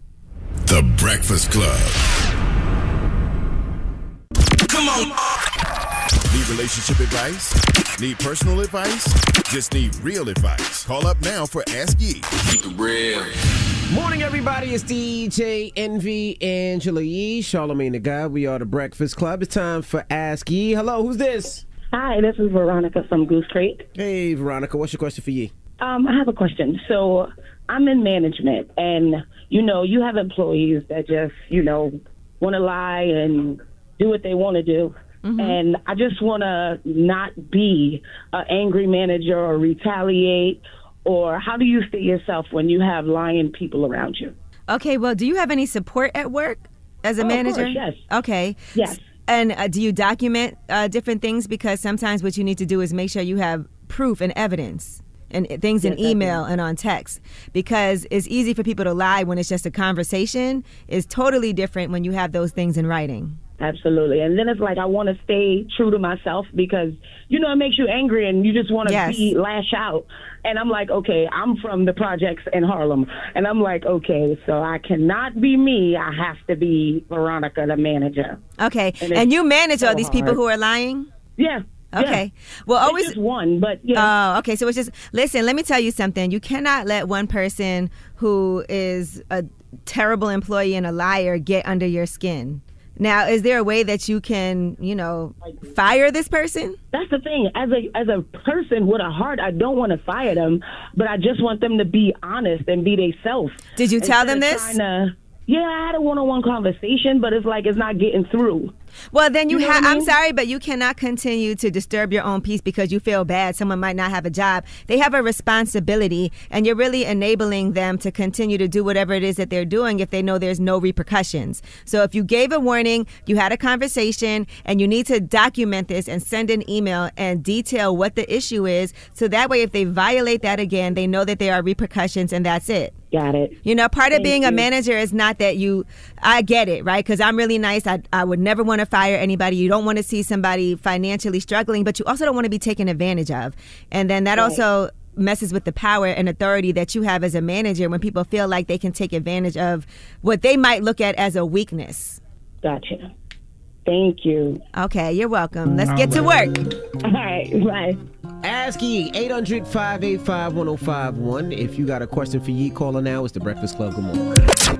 The Breakfast Club. Come on. Need relationship advice? Need personal advice? Just need real advice. Call up now for Ask Yee. Keep it real. Morning, everybody. It's D J Envy, Angela Yee, Charlamagne the God. We are the Breakfast Club. It's time for Ask Yee. Hello, who's this? Hi, this is Veronica from Goose Creek. Hey, Veronica. What's your question for Yee? Um, I have a question. So I'm in management, and, you know, you have employees that just, you know, want to lie and do what they want to do. Mm-hmm. And I just want to not be an angry manager or retaliate. Or how do you see yourself when you have lying people around you? Okay, well, do you have any support at work as a Oh, of manager? course, yes. Okay. Yes. And uh, do you document uh, different things? Because sometimes what you need to do is make sure you have proof and evidence and things in Yes, I do. email and on text. Because it's easy for people to lie when it's just a conversation. It's totally different when you have those things in writing. Absolutely. And then it's like I want to stay true to myself because, you know, it makes you angry and you just want to Yes. be lash out. And I'm like, okay, I'm from the projects in Harlem. And I'm like, okay, so I cannot be me. I have to be Veronica, the manager. Okay. And And, it's you manage all so these people hard. who are lying? Yeah. Okay. Yeah. Well, It's always just one, but yeah. Oh, okay. So it's just listen. Let me tell you something. You cannot let one person who is a terrible employee and a liar get under your skin. Now, is there a way that you can, you know, fire this person? That's the thing. As a as a person with a heart, I don't want to fire them, but I just want them to be honest and be themselves. Did you tell them Instead of this? trying to- yeah, I had a one-on-one conversation, but it's like it's not getting through. Well, then you, You know have. what I I'm mean? sorry, but you cannot continue to disturb your own peace because you feel bad. Someone might not have a job. They have a responsibility, and you're really enabling them to continue to do whatever it is that they're doing if they know there's no repercussions. So if you gave a warning, you had a conversation, and you need to document this and send an email and detail what the issue is, so that way if they violate that again, they know that there are repercussions, and that's it. Got it. You know, part of Thank being a you. manager is not that you, I get it, right? Because I'm really nice. I, I would never want to fire anybody. You don't want to see somebody financially struggling, but you also don't want to be taken advantage of. And then that Right. also messes with the power and authority that you have as a manager when people feel like they can take advantage of what they might look at as a weakness. Gotcha. Thank you. Okay, you're welcome. Let's get to work. All right, bye. Ask Yee, eight hundred, five eight five, one oh five one. If you got a question for Yee, call her now. It's the Breakfast Club. Good morning.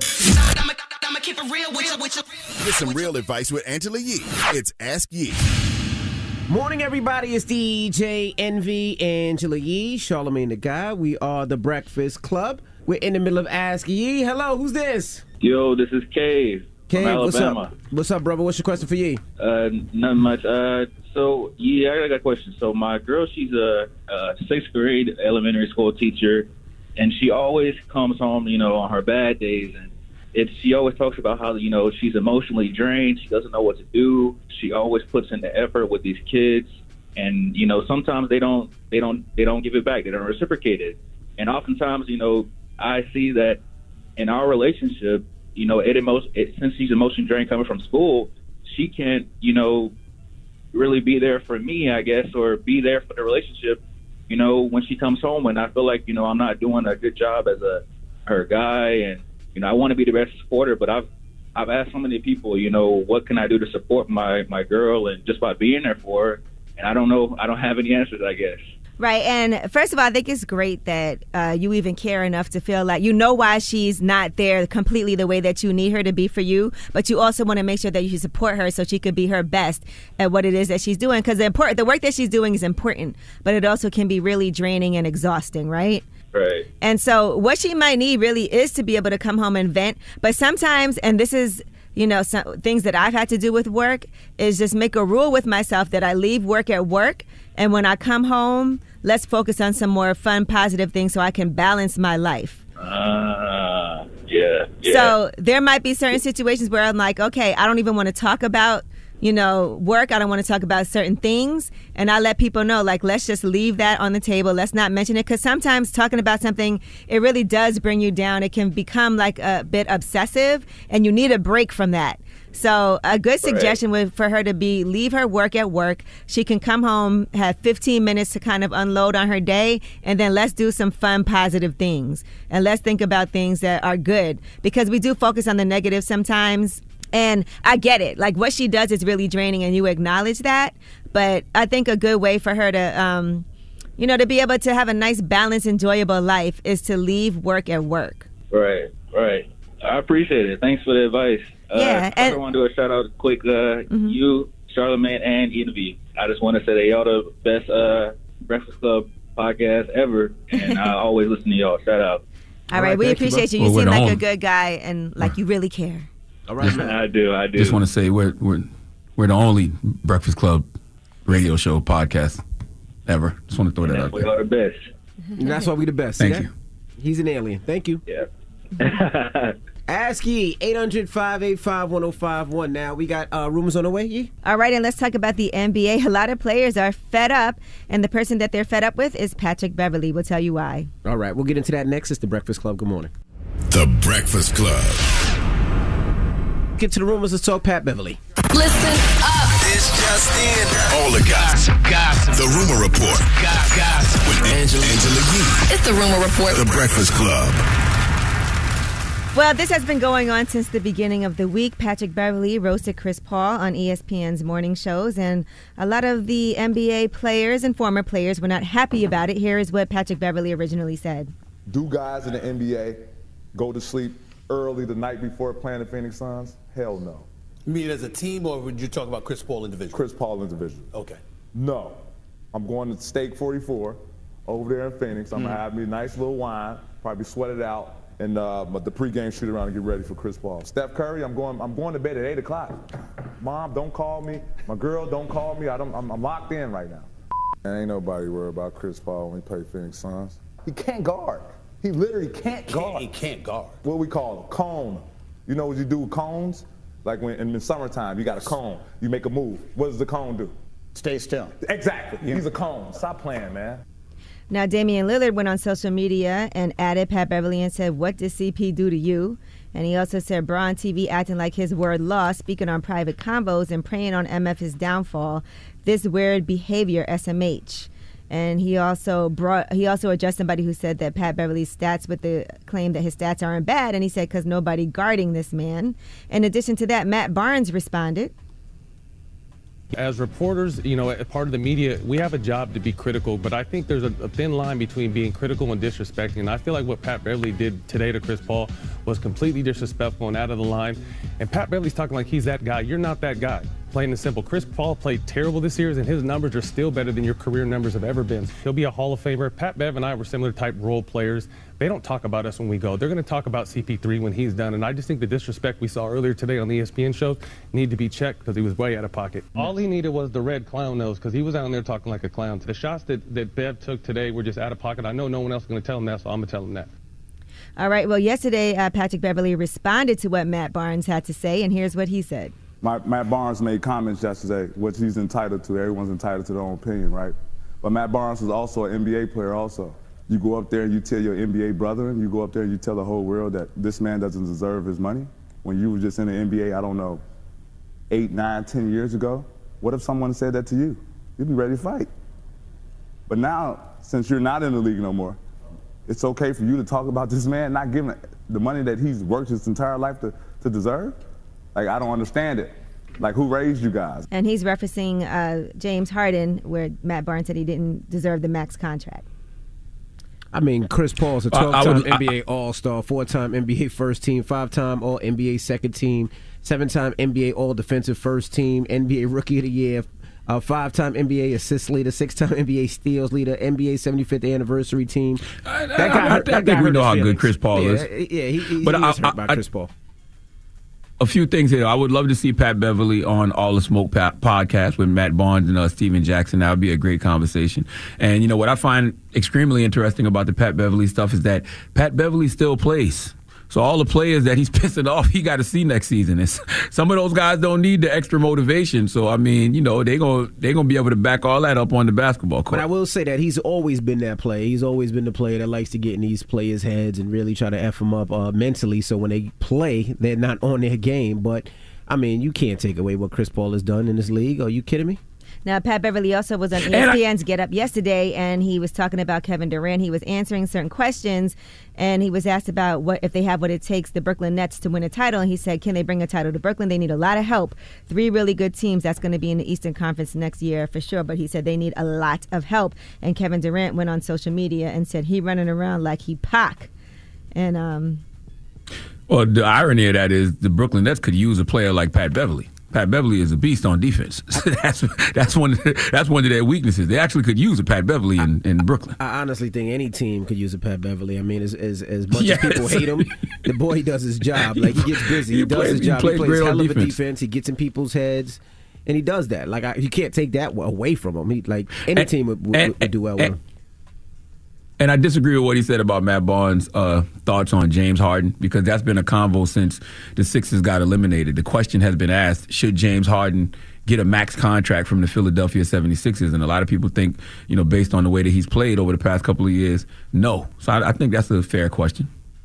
Get some real advice with Angela Yee. It's Ask Yee. Morning, everybody. It's D J Envy, Angela Yee, Charlamagne the God. We are the Breakfast Club. We're in the middle of Ask Yee. Hello, who's this? Yo, this is Cave from Cave, what's Alabama. up? What's up, brother? What's your question for Yee? Uh, not much. Uh, so yeah, I got a question. So my girl, she's a, a sixth grade elementary school teacher, and she always comes home, you know, on her bad days, and it's she always talks about how, you know, she's emotionally drained. She doesn't know what to do. She always puts in the effort with these kids, and you know, sometimes they don't, they don't, they don't give it back. They don't reciprocate it, and oftentimes, you know, I see that in our relationship, you know, it, emo- it since she's emotionally drained coming from school, she can't, you know, really be there for me, I guess, or be there for the relationship, you know, when she comes home. And I feel like, you know, I'm not doing a good job as a her guy, and you know, I want to be the best supporter, but I've I've asked so many people, you know, what can I do to support my my girl, and just by being there for her, and I don't know, I don't have any answers, I guess. Right. And first of all, I think it's great that uh, you even care enough to feel like you know why she's not there completely the way that you need her to be for you. But you also want to make sure that you support her so she could be her best at what it is that she's doing. Because the, important, the work that she's doing is important, but it also can be really draining and exhausting. Right. Right. And so what she might need really is to be able to come home and vent. But sometimes, and this is, you know, some things that I've had to do with work, is just make a rule with myself that I leave work at work. And when I come home, let's focus on some more fun, positive things so I can balance my life. Uh, yeah, yeah. So there might be certain situations where I'm like, okay, I don't even want to talk about, you know, work. I don't want to talk about certain things. And I let people know, like, let's just leave that on the table. Let's not mention it. Because sometimes talking about something, it really does bring you down. It can become like a bit obsessive, and you need a break from that. So a good suggestion would for her to be leave her work at work. She can come home, have fifteen minutes to kind of unload on her day, and then let's do some fun, positive things. And let's think about things that are good, because we do focus on the negative sometimes. And I get it. Like, what she does is really draining, and you acknowledge that. But I think a good way for her to, um, you know, to be able to have a nice, balanced, enjoyable life is to leave work at work. Right, right. I appreciate it. Thanks for the advice. Yeah, uh, I want to do a shout out quick. Uh, Mm-hmm. You, Charlamagne, and Envy. I just want to say that y'all the best uh, Breakfast Club podcast ever, and I always listen to y'all. Shout out. All right, we appreciate you. You, Well, we're seem the like a only- good guy and like you really care. All right, I do. I do. Just want to say we're we're we're the only Breakfast Club radio show podcast ever. Just want to throw that out We there. are the best. And that's why we the best. See Thank that? you. He's an alien. Thank you. Yeah. Ask Yee, eight hundred, five eight five, one oh five one. Now, we got uh, rumors on the way, Yee? All right, and let's talk about the N B A. A lot of players are fed up, and the person that they're fed up with is Patrick Beverly. We'll tell you why. All right, we'll get into that next. It's The Breakfast Club. Good morning. The Breakfast Club. Get to the rumors. Let's talk Pat Beverly. Listen up. It's just in. All the gossip. Gossip. The Rumor Report. Gossip. With Angela, Angela Yee. It's the Rumor Report. The Breakfast Club. Well, this has been going on since the beginning of the week. Patrick Beverly roasted Chris Paul on E S P N's morning shows, and a lot of the N B A players and former players were not happy about it. Here is what Patrick Beverly originally said. Do guys in the N B A go to sleep early the night before playing the Phoenix Suns? Hell no. You mean as a team, or would you talk about Chris Paul individually? Chris Paul individual. Okay. No. I'm going to Steak forty-four over there in Phoenix. I'm Mm. going to have me a nice little wine, probably sweat it out, and uh, but the pregame shoot around and get ready for Chris Paul. Steph Curry, I'm going I'm going to bed at eight o'clock. Mom, don't call me. My girl, don't call me. I don't, I'm, I'm locked in right now. And ain't nobody worried about Chris Paul when he play Phoenix Suns. He can't guard. He literally can't guard. He can't guard. What we call a cone. You know what you do with cones? Like when in the summertime, you got a cone. You make a move. What does the cone do? Stay still. Exactly. He's a cone. Stop playing, man. Now, Damian Lillard went on social media and added Pat Beverly and said, "What did C P do to you?" And he also said, "Bra on T V acting like his word law, speaking on private combos and preying on M F's downfall. This weird behavior, S M H." And he also brought he also addressed somebody who said that Pat Beverly's stats with the claim that his stats aren't bad. And he said, because nobody guarding this man. In addition to that, Matt Barnes responded. As reporters, you know, as part of the media, we have a job to be critical, but I think there's a, a thin line between being critical and disrespecting. And I feel like what Pat Beverly did today to Chris Paul was completely disrespectful and out of the line. And Pat Beverly's talking like he's that guy. You're not that guy. Plain and simple. Chris Paul played terrible this year, and his numbers are still better than your career numbers have ever been. He'll be a Hall of Famer. Pat Bev and I were similar type role players. They don't talk about us when we go. They're going to talk about C P three when he's done. And I just think the disrespect we saw earlier today on the E S P N show need to be checked because he was way out of pocket. All he needed was the red clown nose because he was out there talking like a clown. The shots that, that Bev took today were just out of pocket. I know no one else is going to tell him that, so I'm going to tell him that. All right. Well, yesterday, uh, Patrick Beverly responded to what Matt Barnes had to say, and here's what he said. My, Matt Barnes made comments yesterday, which he's entitled to. Everyone's entitled to their own opinion, right? But Matt Barnes is also an N B A player also. You go up there and you tell your N B A brethren, you go up there and you tell the whole world that this man doesn't deserve his money. When you were just in the N B A, I don't know, eight, nine, ten years ago, what if someone said that to you? You'd be ready to fight. But now, since you're not in the league no more, it's okay for you to talk about this man not giving the money that he's worked his entire life to, to deserve? Like, I don't understand it. Like, who raised you guys? And he's referencing uh, James Harden, where Matt Barnes said he didn't deserve the max contract. I mean, Chris Paul's a I- I twelve-time would- N B A All-Star, four-time N B A First Team, five-time All-N B A Second Team, seven-time N B A All-Defensive First Team, N B A Rookie of the Year, uh, five-time N B A Assist Leader, six-time N B A Steals Leader, N B A seventy-fifth Anniversary Team. I, I, I, I think we know how good Chris Paul yeah, is. Yeah, he, he, but he I, is hurt by I, Chris Paul. A few things here. I would love to see Pat Beverly on All the Smoke pa- podcast with Matt Barnes and uh, Steven Jackson. That would be a great conversation. And, you know, what I find extremely interesting about the Pat Beverly stuff is that Pat Beverly still plays. So all the players that he's pissing off, he got to see next season. And some of those guys don't need the extra motivation. So, I mean, you know, they're going they gonna be able to back all that up on the basketball court. But I will say that he's always been that player. He's always been the player that likes to get in these players' heads and really try to F them up uh, mentally. So when they play, they're not on their game. But, I mean, you can't take away what Chris Paul has done in this league. Are you kidding me? Now, Pat Beverly also was on E S P N's Get Up yesterday, and he was talking about Kevin Durant. He was answering certain questions, and he was asked about what if they have what it takes, the Brooklyn Nets, to win a title. And he said, can they bring a title to Brooklyn? They need a lot of help. Three really good teams. That's going to be in the Eastern Conference next year for sure. But he said they need a lot of help. And Kevin Durant went on social media and said he running around like he Pac. And, um... Well, the irony of that is the Brooklyn Nets could use a player like Pat Beverly. Pat Beverly is a beast on defense. that's that's one that's one of their weaknesses. They actually could use a Pat Beverly in, in Brooklyn. I honestly think any team could use a Pat Beverly. I mean, as as, as much yes. as people hate him, the boy does his job. Like, he gets busy. He, he does plays, his job. He, he plays hell of a defense. defense. He gets in people's heads, and he does that. Like, I, you can't take that away from him. He like any and, team would, would, and, would do well and, with him. And I disagree with what he said about Matt Barnes' uh, thoughts on James Harden, because that's been a convo since the Sixers got eliminated. The question has been asked, should James Harden get a max contract from the Philadelphia seventy-sixers? And a lot of people think, you know, based on the way that he's played over the past couple of years, no. So I, I think that's a fair question.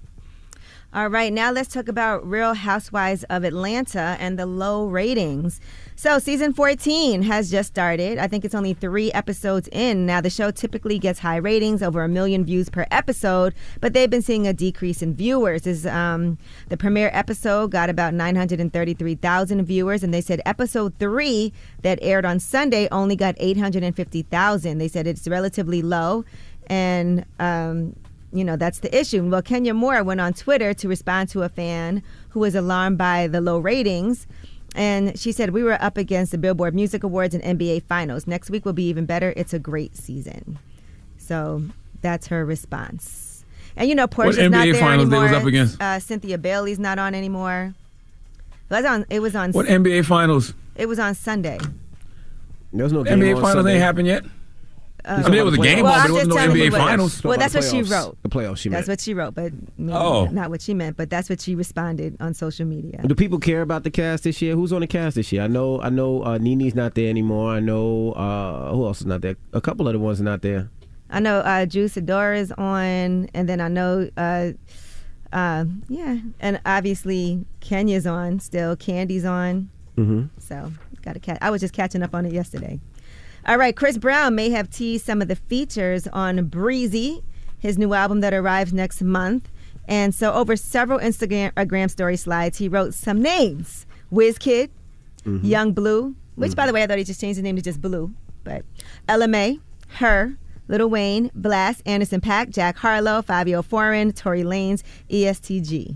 All right, now let's talk about Real Housewives of Atlanta and the low ratings. So season fourteen has just started. I think it's only three episodes in. Now, the show typically gets high ratings, over a million views per episode, but they've been seeing a decrease in viewers. Is um, the premiere episode got about nine hundred thirty-three thousand viewers, and they said episode three that aired on Sunday only got eight hundred fifty thousand. They said it's relatively low, and um, you know, that's the issue. Well, Kenya Moore went on Twitter to respond to a fan who was alarmed by the low ratings. And she said, we were up against the Billboard Music Awards and N B A Finals. Next week will be even better. It's a great season. So that's her response. And, you know, Portia's what not N B A there Finals anymore. They was up against? Uh, Cynthia Bailey's not on anymore. It was on. It was on. What N B A Finals? It was on Sunday. There was no game N B A on Finals Sunday. ain't happened yet. Uh, I mean, there was a game well, on, but there I'm was no just N B A telling you what- Finals. Well, that's what she wrote. The playoffs she That's meant. what she wrote, but maybe Oh. not what she meant. But that's what she responded on social media. Do people care about the cast this year? Who's on the cast this year? I know, I know, uh, Nene's not there anymore. I know, uh, who else is not there? A couple of the ones are not there. I know uh, Drew Sidora is on, and then I know, uh, uh, yeah, and obviously Kenya's on still. Candy's on. Mm-hmm. So got to catch. I was just catching up on it yesterday. All right, Chris Brown may have teased some of the features on Breezy, his new album that arrives next month. And so over several Instagram story slides, he wrote some names. WizKid, mm-hmm. Young Blue, which, Mm-hmm. by the way, I thought he just changed the name to just Blue. But Ella Mai, Her, Lil Wayne, Blast, Anderson .Paak, Jack Harlow, Fabio Foreign, Tory Lanez, E S T G.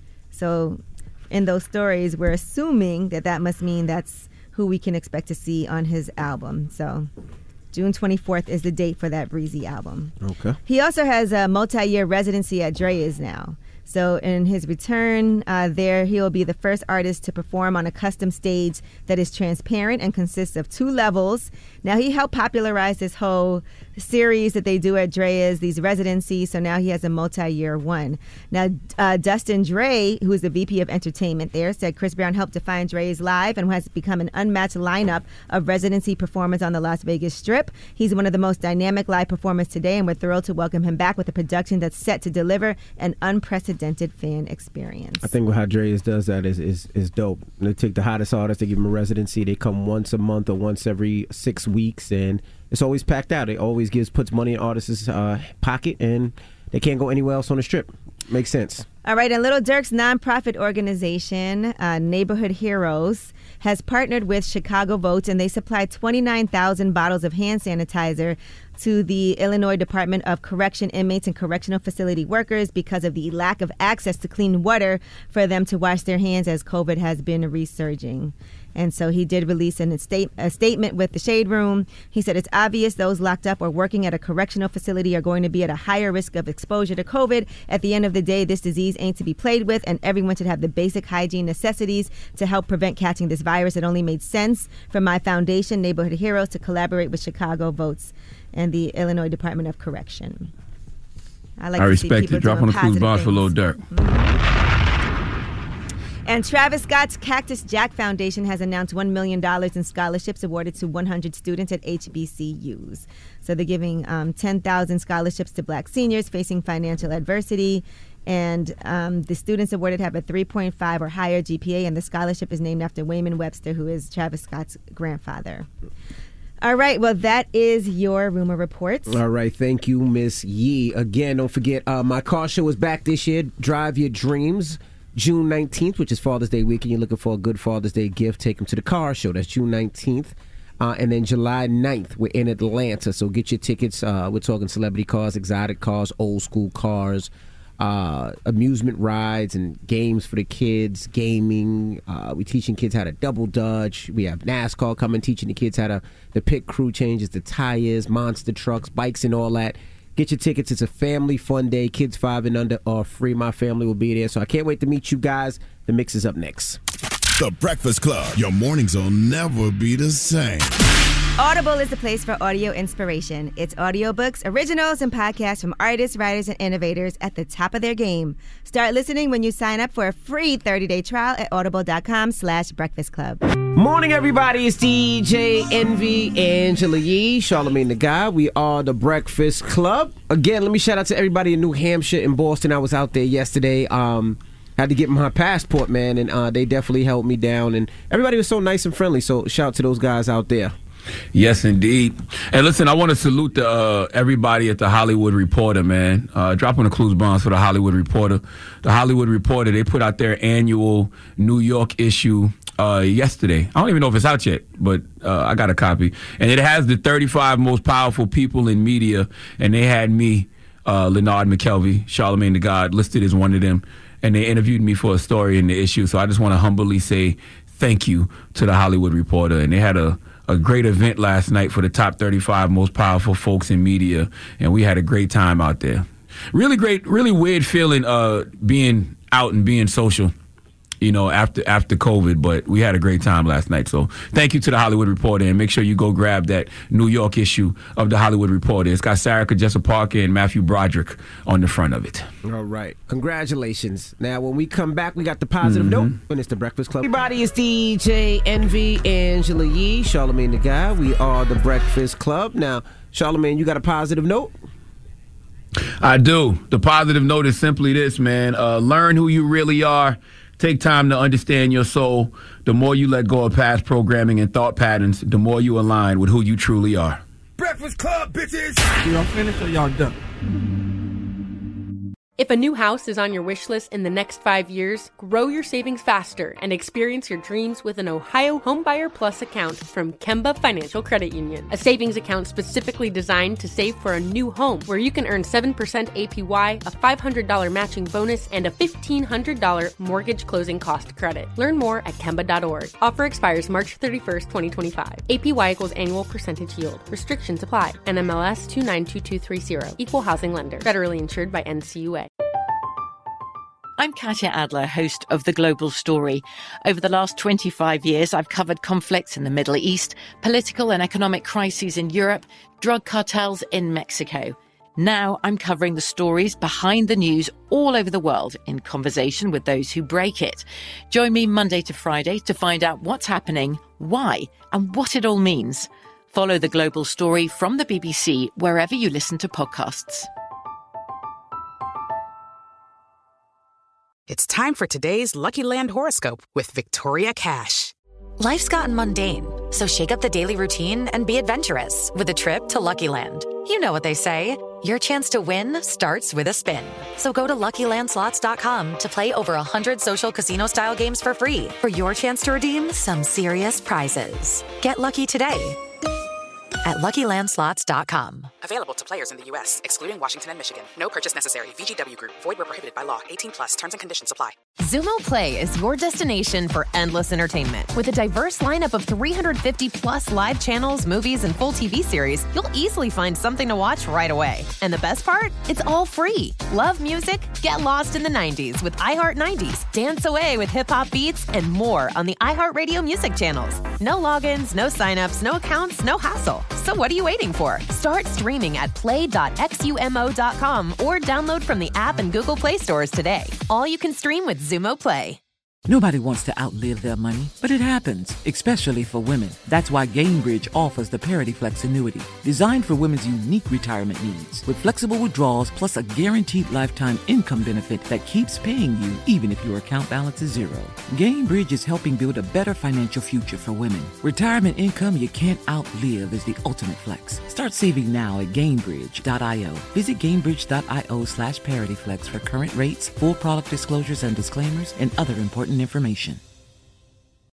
So in those stories, we're assuming that that must mean that's who we can expect to see on his album. So June twenty-fourth is the date for that Breezy album. Okay. He also has a multi-year residency at Dre's now. So in his return uh, there, he will be the first artist to perform on a custom stage that is transparent and consists of two levels. Now, he helped popularize this whole series that they do at Dre's, these residencies, so now he has a multi-year one. Now, uh, Dustin Dre, who is the V P of Entertainment there, said Chris Brown helped define Dre's live and has become an unmatched lineup of residency performers on the Las Vegas Strip. He's one of the most dynamic live performers today, and we're thrilled to welcome him back with a production that's set to deliver an unprecedented fan experience. I think what how Dre's does that is, is is dope. They take the hottest artists, they give them a residency. They come once a month or once every six weeks, and it's always packed out. It always gives puts money in artists' uh, pocket, and they can't go anywhere else on the Strip. Makes sense. All right, and Little Dirk's nonprofit organization, uh, Neighborhood Heroes, has partnered with Chicago Votes, and they supplied twenty-nine thousand bottles of hand sanitizer to the Illinois Department of Correction inmates and correctional facility workers because of the lack of access to clean water for them to wash their hands as COVID has been resurging. And so he did release an estate, a statement with the Shade Room. He said it's obvious those locked up or working at a correctional facility are going to be at a higher risk of exposure to COVID. At the end of the day, this disease ain't to be played with, and everyone should have the basic hygiene necessities to help prevent catching this virus. It only made sense for my foundation, Neighborhood Heroes, to collaborate with Chicago Votes and the Illinois Department of Correction. I, like I to see respect people it. Drop doing on the cruise positive box for things. Lil Durk. And Travis Scott's Cactus Jack Foundation has announced one million dollars in scholarships awarded to one hundred students at H B C Us. So they're giving um, ten thousand scholarships to black seniors facing financial adversity. And um, the students awarded have a three point five or higher G P A, and the scholarship is named after Wayman Webster, who is Travis Scott's grandfather. All right. Well, that is your rumor reports. All right. Thank you, Miss Yee. Again, don't forget, uh, my car show is back this year. Drive Your Dreams. June nineteenth, which is Father's Day weekend. You're looking for a good Father's Day gift, take them to the car show. That's June nineteenth. Uh, and then July ninth, we're in Atlanta. So get your tickets. Uh, we're talking celebrity cars, exotic cars, old school cars, uh, amusement rides and games for the kids, gaming. Uh, we're teaching kids how to double dutch. We have NASCAR coming, teaching the kids how to the pit crew changes, the tires, monster trucks, bikes, and all that. Get your tickets. It's a family fun day. Kids five and under are free. My family will be there. So I can't wait to meet you guys. The mix is up next. The Breakfast Club. Your mornings will never be the same. Audible is the place for audio inspiration. It's audiobooks, originals, and podcasts from artists, writers, and innovators at the top of their game. Start listening when you sign up for a free thirty-day trial at audible.com slash breakfast club. Morning, everybody. It's D J Envy, Angela Yee, Charlamagne the Guy. We are the Breakfast Club. Again, let me shout out to everybody in New Hampshire and Boston. I was out there yesterday. Um, had to get my passport, man, and uh, they definitely held me down. And everybody was so nice and friendly. So shout out to those guys out there. Yes, indeed. And listen, I want to salute the, uh, everybody at the Hollywood Reporter, man. Uh, dropping the clues bombs for the Hollywood Reporter. The Hollywood Reporter, they put out their annual New York issue uh, yesterday. I don't even know if it's out yet, but uh, I got a copy. And it has the thirty-five most powerful people in media, and they had me, uh, Leonard McKelvey, Charlamagne the God, listed as one of them. And they interviewed me for a story in the issue. So I just want to humbly say thank you to the Hollywood Reporter. And they had a a great event last night for the top thirty-five most powerful folks in media, and we had a great time out there. Really great, really weird feeling uh, being out and being social, you know, after after COVID, but we had a great time last night. So thank you to the Hollywood Reporter, and make sure you go grab that New York issue of the Hollywood Reporter. It's got Sarah Jessica Parker and Matthew Broderick on the front of it. All right. Congratulations. Now, when we come back, we got the positive Mm-hmm. note, and it's the Breakfast Club. Everybody, it's D J Envy, Angela Yee, Charlamagne the Guy. We are the Breakfast Club. Now, Charlamagne, you got a positive note? I do. The positive note is simply this, man. Uh, learn who you really are. Take time to understand your soul. The more you let go of past programming and thought patterns, the more you align with who you truly are. Breakfast Club, bitches! Y'all finished or y'all done? If a new house is on your wish list in the next five years, grow your savings faster and experience your dreams with an Ohio Homebuyer Plus account from Kemba Financial Credit Union. A savings account specifically designed to save for a new home, where you can earn seven percent A P Y, a five hundred dollars matching bonus, and a fifteen hundred dollars mortgage closing cost credit. Learn more at Kemba dot org. Offer expires March thirty-first, twenty twenty-five. A P Y equals annual percentage yield. Restrictions apply. N M L S two nine two two three zero. Equal housing lender. Federally insured by N C U A. I'm Katya Adler, host of The Global Story. Over the last twenty-five years, I've covered conflicts in the Middle East, political and economic crises in Europe, drug cartels in Mexico. Now I'm covering the stories behind the news all over the world in conversation with those who break it. Join me Monday to Friday to find out what's happening, why, and what it all means. Follow The Global Story from the B B C wherever you listen to podcasts. It's time for today's Lucky Land horoscope with Victoria Cash. Life's gotten mundane, so shake up the daily routine and be adventurous with a trip to Lucky Land. You know what they say, your chance to win starts with a spin. So go to Lucky Land Slots dot com to play over one hundred social casino-style games for free for your chance to redeem some serious prizes. Get lucky today at Lucky Land Slots dot com. Available to players in the U S, excluding Washington and Michigan. No purchase necessary. V G W Group. Void where prohibited by law. eighteen plus. Terms and conditions apply. Xumo Play is your destination for endless entertainment. With a diverse lineup of three hundred fifty plus live channels, movies, and full T V series, you'll easily find something to watch right away. And the best part? It's all free. Love music? Get lost in the nineties with iHeart nineties. Dance away with hip-hop beats and more on the iHeartRadio music channels. No logins, no signups, no accounts, no hassle. So what are you waiting for? Start streaming at play dot xumo dot com or download from the app and Google Play stores today. All you can stream with Xumo Play. Nobody wants to outlive their money, but it happens, especially for women. That's why Gainbridge offers the Parity Flex annuity, designed for women's unique retirement needs, with flexible withdrawals plus a guaranteed lifetime income benefit that keeps paying you even if your account balance is zero. Gainbridge is helping build a better financial future for women. Retirement income you can't outlive is the ultimate flex. Start saving now at Gainbridge dot io. Visit Gainbridge dot io slash ParityFlex for current rates, full product disclosures and disclaimers, and other important information.